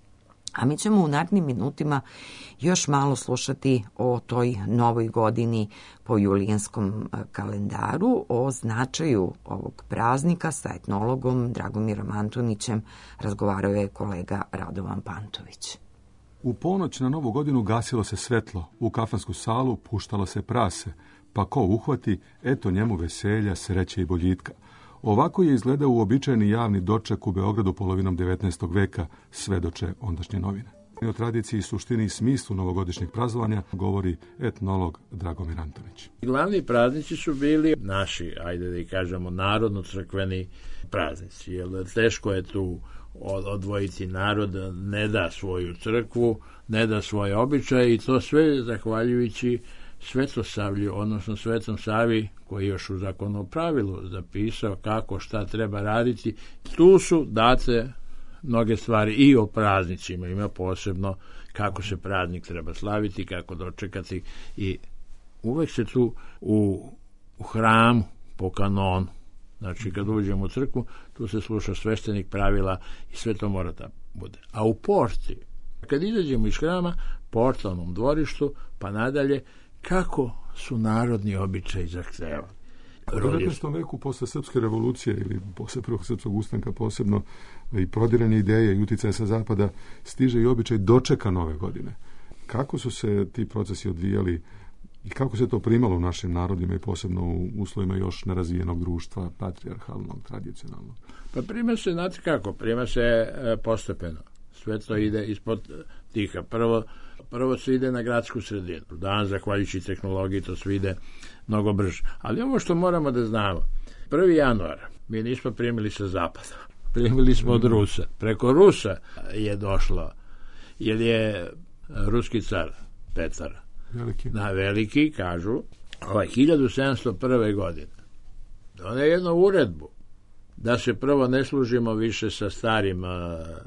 A mi ćemo u narednim minutima još malo slušati o toj novoj godini po julijanskom kalendaru, o značaju ovog praznika sa etnologom Dragomirom Antonićem razgovarao je kolega Radovan Pantović. U ponoć na novu godinu gasilo se svetlo, u kafansku salu puštalo se prase, pa ko uhvati, eto njemu veselja, sreće i boljitka. Ovako je izgledao uobičajeni javni doček u Beogradu polovinom devetnaestog veka, svedoče ondašnje novine. O tradiciji, suštini i smislu novogodišnjeg praznovanja govori etnolog Dragomir Antonić. Glavni praznici su bili naši, ajde da ih kažemo, narodno-crkveni praznici, jer teško je tu odvojiti narod, ne da svoju crkvu, ne da svoje običaje i to sve zahvaljujući Svetosavlju, odnosno Svetom Savi, koji je još u zakonopravilu zapisao kako šta treba raditi. Tu su date mnoge stvari i o praznicima, ima posebno kako se praznik treba slaviti, kako dočekati i uvek se tu u, u hramu po kanonu, znači kad uđemo u crkvu, tu se sluša sveštenik pravila i sve to mora da bude. A u porti, kad izađemo iz hrama, portalnom dvorištu, pa nadalje, kako su narodni običaji zahtevali. U devetnaestom veku, posle srpske revolucije ili posle prvog srpskog ustanka posebno i prodiranje ideje i uticaja sa zapada, stiže i običaj dočeka nove godine. Kako su se ti procesi odvijali i kako se to primalo u našim narodima i posebno u uslovima još nerazvijenog društva, patrijarhalnog, tradicionalnog? Pa prima se, znate kako, prima se e, postepeno. Sve to ide ispod tiha. Prvo, prvo se ide na gradsku sredinu. Danas, zahvaljujući tehnologiji, to sve ide mnogo brže. Ali ovo što moramo da znamo, prvi januar mi nismo primili sa zapada. Primili smo od Rusa. Preko Rusa je došlo, jer je ruski car Petar Veliki, na veliki, kažu, ovaj, hiljadu sedamsto prve godine doneo jednu uredbu da se prvo ne služimo više sa starim uh,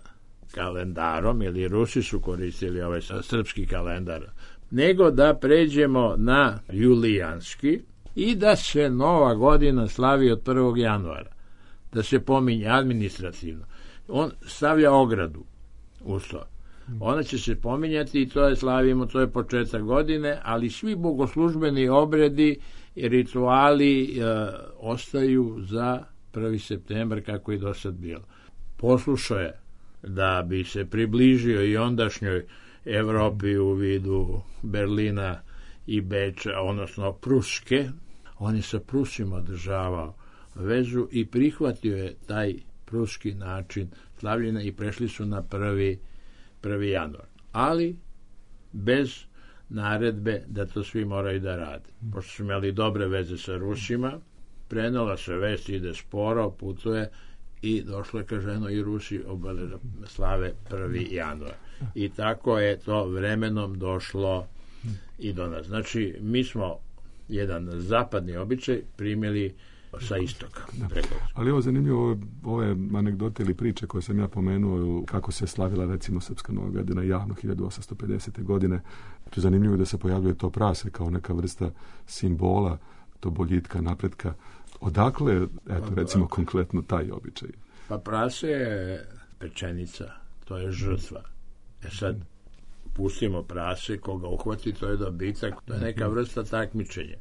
kalendarom, ili Rusi su koristili ovaj srpski kalendar, nego da pređemo na julijanski i da se nova godina slavi od prvog januara. Da se pominje administrativno. On stavlja ogradu uz to. Ona će se pominjati i to je slavimo, to je početak godine, ali svi bogoslužbeni obredi i rituali e, ostaju za prvi septembar kako je do sad bilo. Poslušao je da bi se približio i ondašnjoj Evropi u vidu Berlina i Beča, odnosno Pruske. On je sa Prusima održavao vezu i prihvatio je taj pruski način slavljenja i prešli su na prvi, prvi januar. Ali bez naredbe da to svi moraju da rade. Pošto su imali dobre veze sa Rusima, prenela se vest, ide sporo, putuje i došlo je, kaže, eno i Rusi obale slave prvi januar. I tako je to vremenom došlo i do nas. Znači, mi smo jedan zapadni običaj primili sa istoka. Ali ovo je zanimljivo, ove anegdote ili priče koje sam ja pomenuo, kako se slavila recimo srpska nova godina javno hiljadu osamsto pedesete godine. To je zanimljivo da se pojavljuje to prase kao neka vrsta simbola eto, boljitka, napretka. Odakle, eto, recimo, konkretno taj običaj? Pa prase je pečenica, to je žrtva. E sad, pustimo prase, koga uhvati, to je dobitak, to je neka vrsta takmičenja.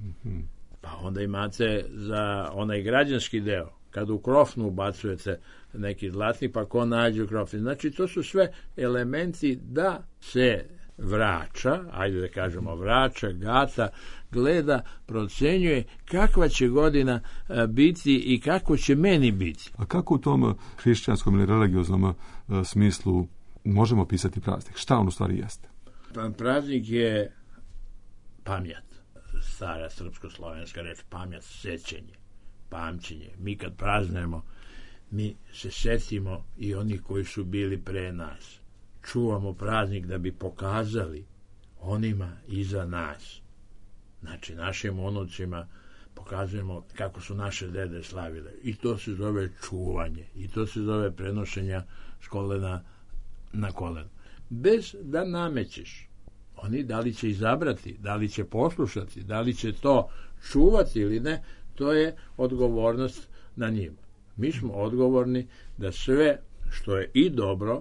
Pa onda imate za onaj građanski deo, kad u krofnu ubacujete neki zlatnik, pa ko nađe u krofni. Znači, to su sve elementi da se vrača, ajde da kažemo vrača, gata, gleda, procenjuje kakva će godina biti i kako će meni biti. A kako u tom hrišćanskom ili religioznom smislu možemo pisati praznik? Šta on u stvari jeste? Pa, praznik je pamjat. Stara srpsko-slovenska reč, pamjat, sećenje, pamćenje. Mi kad praznujemo, mi se setimo i onih koji su bili pre nas. Čuvamo praznik da bi pokazali onima iza nas. Znači, našim unucima pokazujemo kako su naše dede slavile. I to se zove čuvanje. I to se zove prenošenja s kolena na koleno. Bez da namećeš. Oni da li će izabrati, da li će poslušati, da li će to čuvati ili ne, to je odgovornost na njima. Mi smo odgovorni da sve što je i dobro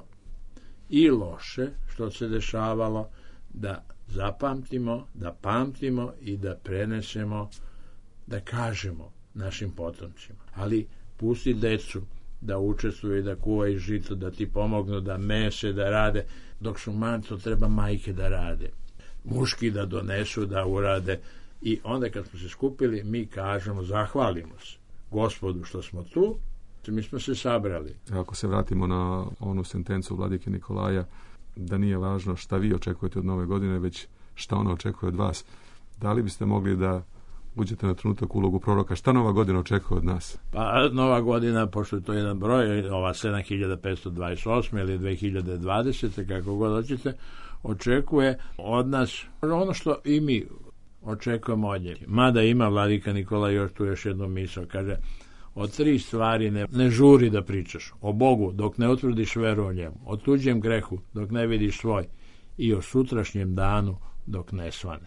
i loše što se dešavalo, da zapamtimo, da pamtimo i da prenesemo, da kažemo našim potomcima. Ali pusti decu da učestvuju i da kuvaju žito, da ti pomognu, da mese, da rade, dok su manje, to treba majke da rade. Muški da donesu, da urade. I onda kad smo se skupili, mi kažemo, zahvalimo se Gospodu što smo tu, mi smo se sabrali. Ako se vratimo na onu sentencu vladike Nikolaja, da nije važno šta vi očekujete od nove godine, već šta ona očekuje od vas. Da li biste mogli da uđete na trenutak u ulogu proroka? Šta nova godina očekuje od nas? Pa nova godina, pošto je to jedan broj, ova sedam hiljada petsto dvadeset osam ili dve hiljade dvadesete, kako god hoćete, očekuje od nas ono što i mi očekujemo od nje. Mada ima vladika Nikolaj još tu još jednu misao, kaže, od tri stvari ne, ne žuri da pričaš. O Bogu dok ne utvrdiš veru o njemu, o tuđem grehu dok ne vidiš svoj i o sutrašnjem danu dok ne svane.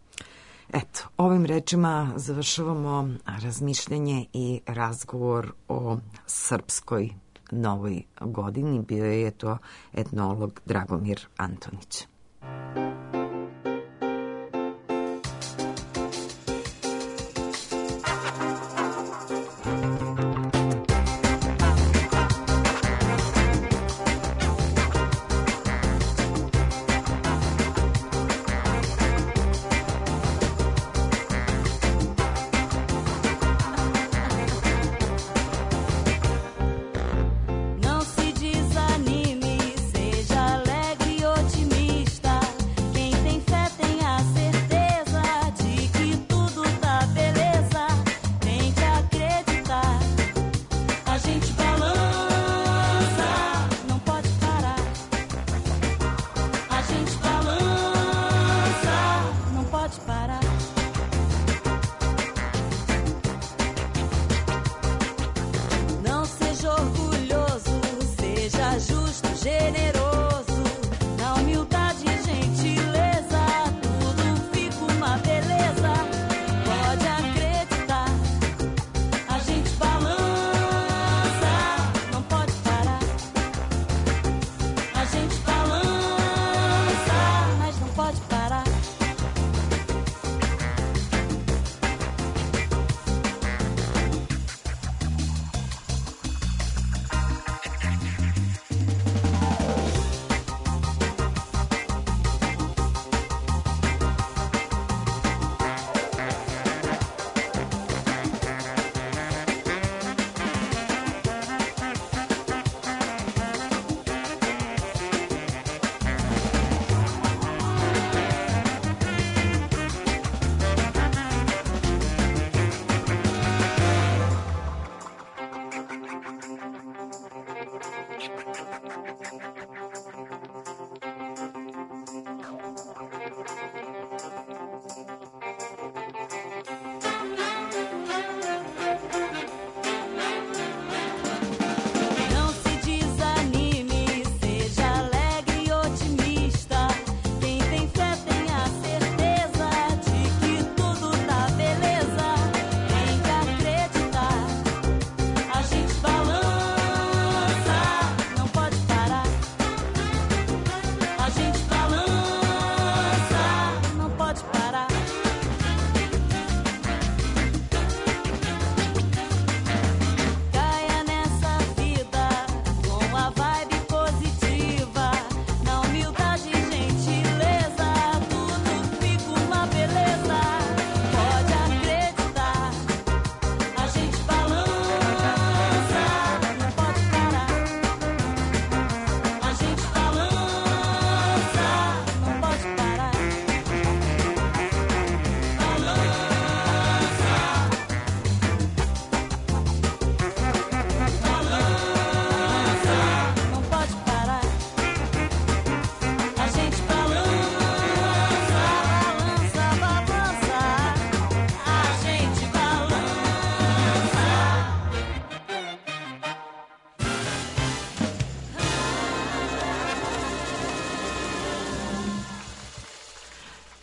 Eto, ovim rečima završavamo razmišljanje i razgovor o srpskoj novoj godini. Bio je to etnolog Dragomir Antonić. Não se desanime, seja alegre e otimista.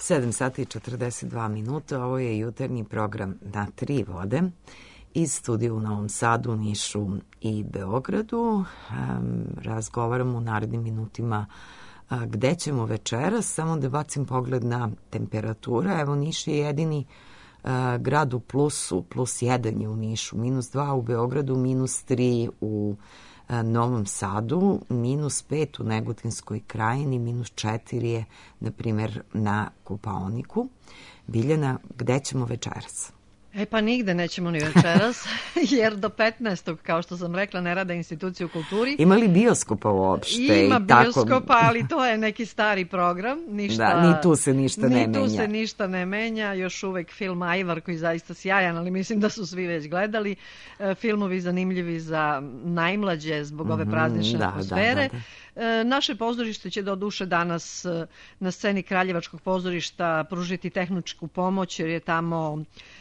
sedam sati i četrdeset dva minuta, ovo je jutarnji program Na tri vode iz studija u Novom Sadu, Nišu i Beogradu. Um, razgovaramo u narednim minutima a, gde ćemo večeras, samo da bacim pogled na temperatura. Evo, Niš je jedini a, grad u plusu, plus jedan je u Nišu, minus dva u Beogradu, minus tri u a, Novom Sadu, minus pet u Negotinskoj krajini, minus četiri je, na primjer, na Kopaoniku. Biljana, gde ćemo večeras? E pa nigde nećemo ni večeras, jer do petnaestog kao što sam rekla, ne rade institucije u kulturi. Ima li bioskopa uopšte? Ima i tako... bioskopa, ali to je neki stari program. Ništa, da, ni tu se ništa ne menja. Ni tu se ništa ne menja. Još uvek film Ajvar, koji je zaista sjajan, ali mislim da su svi već gledali. E, filmovi zanimljivi za najmlađe zbog ove praznične mm, da, atmosfere. Da, da, da. E, naše pozorište će do duše danas na sceni Kraljevačkog pozorišta pružiti tehničku pomoć, jer je tamo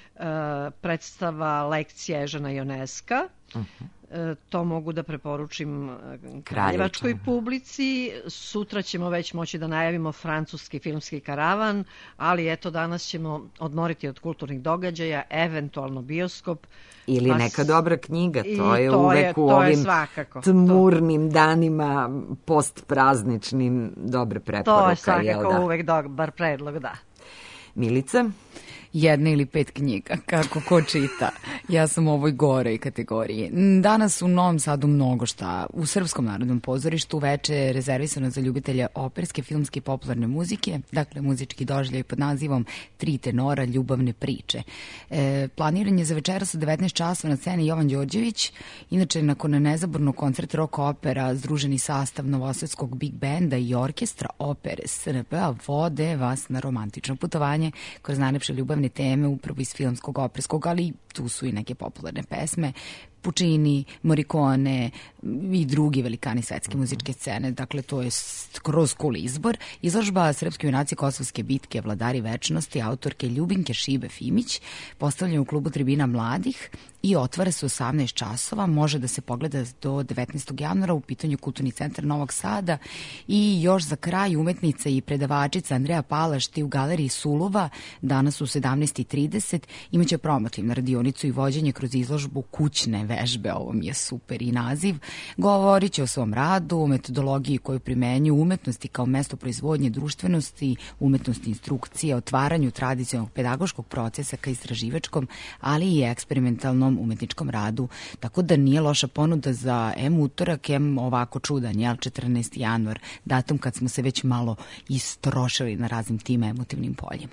predstava lekcija Ežana Ioneska. Uh-huh. To mogu da preporučim kraljevačkoj publici. Sutra ćemo već moći da najavimo francuski filmski karavan, ali eto, danas ćemo odmoriti od kulturnih događaja, eventualno bioskop. Ili pa neka dobra knjiga, to je to uvek je, u to ovim svakako, tmurnim to... danima, postprazničnim, dobre preporuka. To je svakako da? uvek dobar predlog, da. Milica? Jedna ili pet knjiga, kako ko čita. Ja sam u ovoj goroj kategoriji. Danas u Novom Sadu mnogo šta. U Srpskom narodnom pozorištu veče je rezervisano za ljubitelje operske, filmske i popularne muzike, dakle muzički doživljaj pod nazivom Tri tenora ljubavne priče. E, planiran je za večeras u devetnaest časova na sceni Jovan Đorđević. Inače, nakon nezabornog koncerta rock opera, združeni sastav Novosadskog big benda i orkestra opere S N P-a vode vas na romantično putovanje kroz najlepše ljubavne teme upravo iz filmskog, operskog, ali tu su i neke popularne pesme. Puccini, Morricone i drugi velikani svetske muzičke scene. Dakle, to je skroz cool izbor. Izložba Srpske junaci Kosovske bitke, Vladari večnosti, autorke Ljubinke Šibe Fimić, postavljena u klubu Tribina mladih i otvara se osamnaest časova. Može da se pogleda do devetnaestog januara, u pitanju Kulturni centar Novog Sada. I još za kraj umetnica i predavačica Andreja Palašti u galeriji Sulova danas u sedamnaest i trideset imaće promotivnu radionicu i vođenje kroz izložbu kućne vežbe, ovo mi je super i naziv. Govorit će o svom radu, metodologiji koju primenju, umetnosti kao mesto proizvodnje društvenosti, umetnosti instrukcije, otvaranju tradicionalnog pedagoškog procesa ka istraživačkom, ali i eksperimentalnom umetničkom radu. Tako da nije loša ponuda za em utorak, em ovako čudan, jel, četrnaesti januar, datum kad smo se već malo istrošili na raznim tim emotivnim poljima.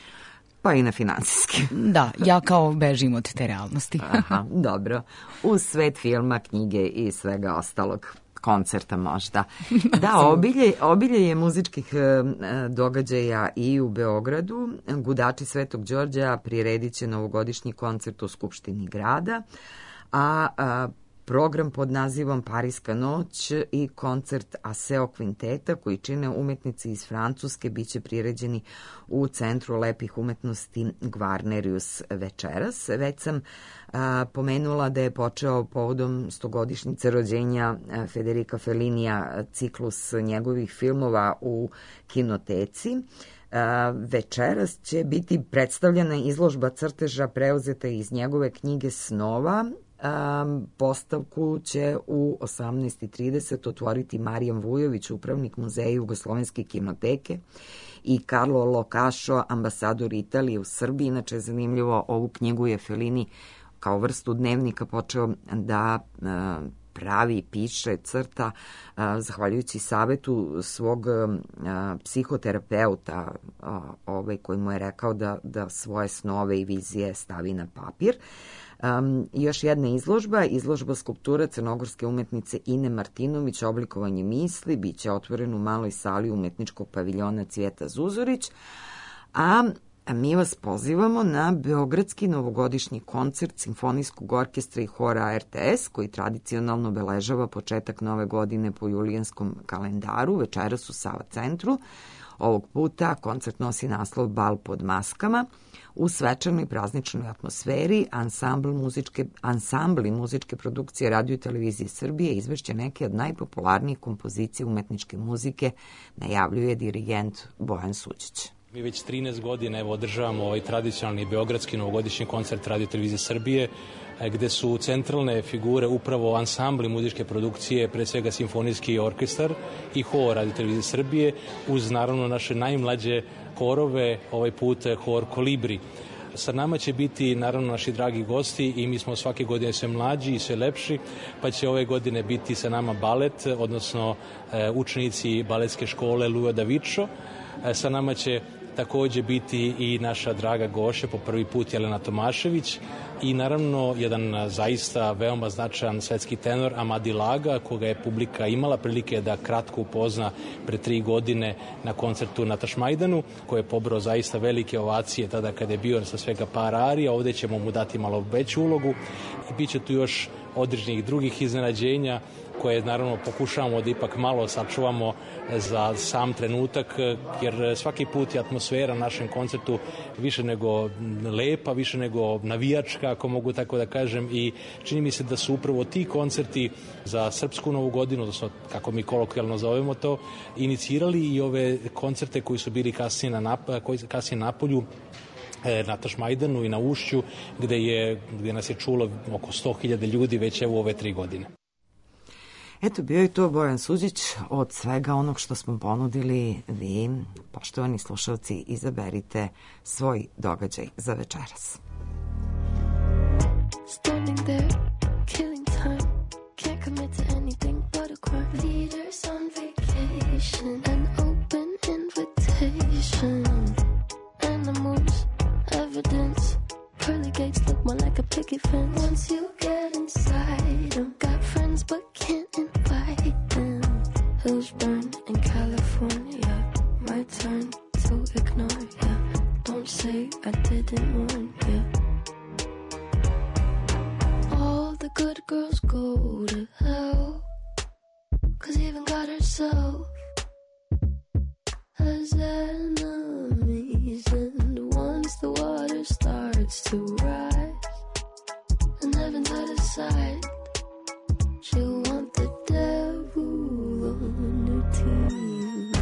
Pa i na finansijski. Da, ja kao bežim od te realnosti. Aha, dobro. U svet filma, knjige i svega ostalog. Koncerta možda. Da, obilje, obilje je muzičkih e, događaja i u Beogradu. Gudači Svetog Đorđa priredit će novogodišnji koncert u Skupštini grada, a, a program pod nazivom Pariska noć i koncert Aseo kvinteta koji čine umetnici iz Francuske biće priređeni u Centru lepih umetnosti Gvarnerius večeras. Već sam a, pomenula da je počeo povodom stogodišnjice rođenja Federica Fellinija ciklus njegovih filmova u kinoteci. A, večeras će biti predstavljena izložba crteža preuzeta iz njegove knjige snova. Um, postavku će u osamnaest i trideset otvoriti Marijan Vujović, upravnik Muzeja Jugoslovenske kinoteke, i Carlo Locašo, ambasador Italije u Srbiji. Inače, zanimljivo, ovu knjigu je Fellini kao vrstu dnevnika počeo da uh, pravi, piše, crta, uh, zahvaljujući savetu svog uh, psihoterapeuta, uh, ovaj koji mu je rekao da, da svoje snove i vizije stavi na papir. Um, još jedna izložba, izložba skulptura crnogorske umetnice Ine Martinović, Oblikovanje misli, bit će otvoren u maloj sali umetničkog paviljona Cvjeta Zuzorić, a mi vas pozivamo na beogradski novogodišnji koncert Simfonijskog orkestra i hora R T S, koji tradicionalno obeležava početak nove godine po julijanskom kalendaru, večeras u Sava centru. Ovog puta koncert nosi naslov Bal pod maskama. U svečanoj prazničnoj atmosferi ansambl muzičke, ansambli muzičke produkcije Radio i televizije Srbije izvešće neke od najpopularnijih kompozicija umetničke muzike, najavljuje dirigent Bojan Suđić. Mi već trinaest godina evo, održavamo ovaj tradicionalni beogradski novogodišnji koncert Radio Televizije Srbije, gde su centralne figure upravo ansambli muzičke produkcije, pre svega simfonijski orkestar i hor Radio Televizije Srbije, uz naravno naše najmlađe horove, ovaj put hor Kolibri. Sa nama će biti naravno naši dragi gosti i mi smo svake godine sve mlađi i sve lepši, pa će ove godine biti sa nama balet, odnosno učenici baletske škole Lujo da Vičo. Sa nama će takođe biti i naša draga gošća, po prvi put Jelena Tomašević i naravno jedan zaista veoma značajan svetski tenor Amadi Laga, koga je publika imala prilike da kratko upozna pre tri godine na koncertu na Tašmajdanu, koji je pobrao zaista velike ovacije tada kada je bio sa svega par arija. Ovde ćemo mu dati malo veću ulogu i bit će tu još određenih drugih iznenađenja koje naravno pokušavamo da ipak malo sačuvamo za sam trenutak, jer svaki put je atmosfera na našem koncertu više nego lepa, više nego navijačka, ako mogu tako da kažem, i čini mi se da su upravo ti koncerti za Srpsku novu godinu, odnosno kako mi kolokvijalno zovemo to, inicirali i ove koncerte koji su bili kasnije na, nap koji, kasnije na Napolju, na Tašmajdanu i na Ušću, gde, je, gde nas je čulo oko sto hiljada ljudi već evo ove tri godine. Eto, bio je to Bojan Suđić. Od svega onog što smo ponudili, vi, poštovani slušalci, izaberite svoj događaj za večeras. Standing there, killing time, can't commit to anything but a crime. Leaders on vacation, an open invitation. Animals, evidence, pearly gates look more like a picket fence. Once you get inside them, got friends but can't invite them. Hills burn in California, my turn to ignore ya. Don't say I didn't warn ya. All the good girls go to hell, 'cause even God herself has enemies. And once the water starts to rise and heaven's out of sight, she'll want the devil on her team.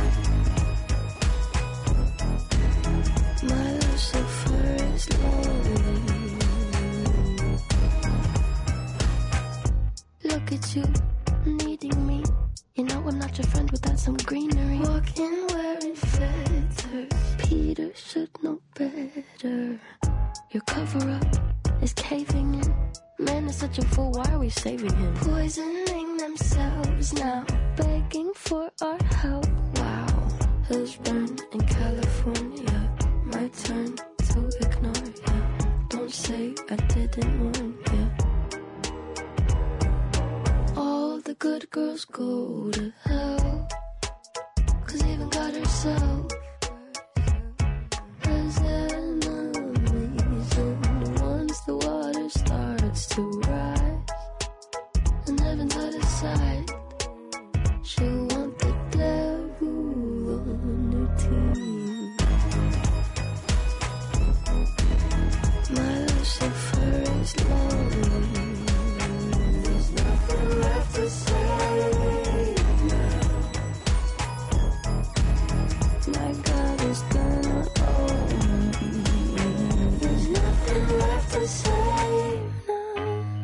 My Lucifer is lonely. Look at you, needing me. You know I'm not your friend without some greenery. Walking wearing feathers, Peter should know better. Your cover-up is caving in. Man is such a fool, why are we saving him? Poisoning themselves now, begging for our help. Wow, hills burn in California, my turn to ignore ya. Don't say I didn't warn ya. All the good girls go to hell, 'cause even God herself has enemies. And once the water starts to rise and heaven's out of sight, she'll want the devil on her team. My Lucifer is lonely. There's nothing left to say now. My God is gonna own me. There's nothing left to say now.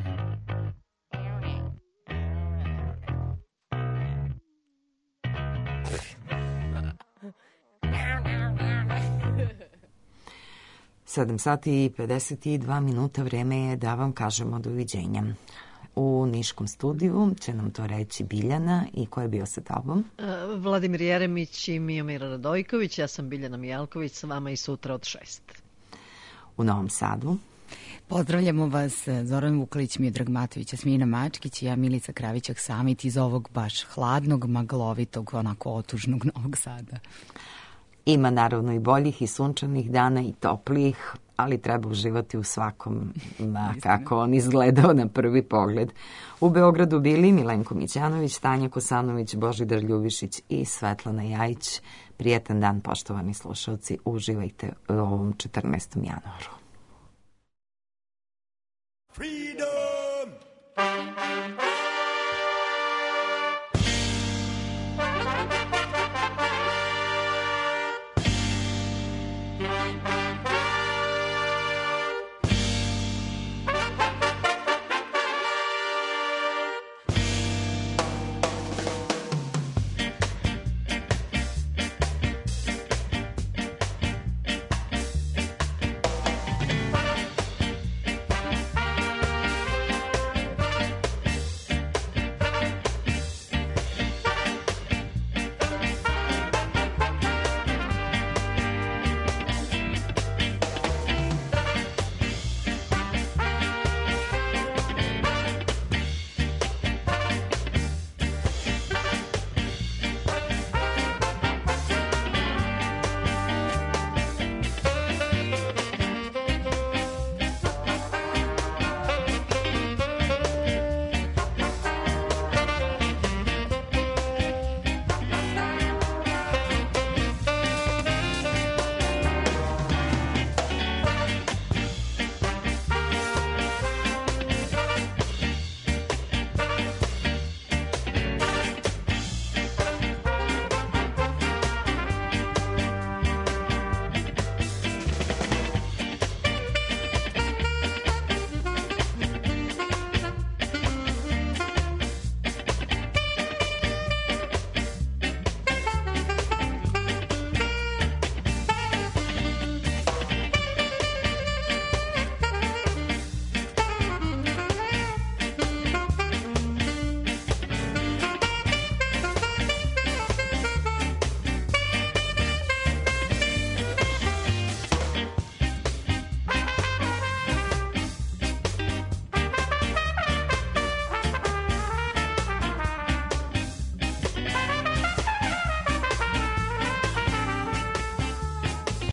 sedam sati i pedeset dva minuta, vreme je da vam kažemo doviđenja. U Niškom studiju će nam to reći Biljana. I ko je bio sa tobom? Vladimir Jeremić i Mijomira Radojković. Ja sam Biljana Mijalković, sa vama i sutra od šest. U Novom Sadu? Pozdravljamo vas Zoran Vuklić, Miodrag Matović, Jasmina Mačkić i ja Milica Kravićak Samit iz ovog baš hladnog, maglovitog, onako otužnog Novog Sada. Ima naravno i boljih i sunčanih dana i toplijih, ali treba uživati u svakom, ma, kako on izgledao na prvi pogled. U Beogradu bili Milenko Mićanović, Tanja Kosanović, Božidar Ljubišić i Svetlana Jajić. Prijetan dan, poštovani slušalci, uživajte u ovom četrnaestom januaru. Freedom!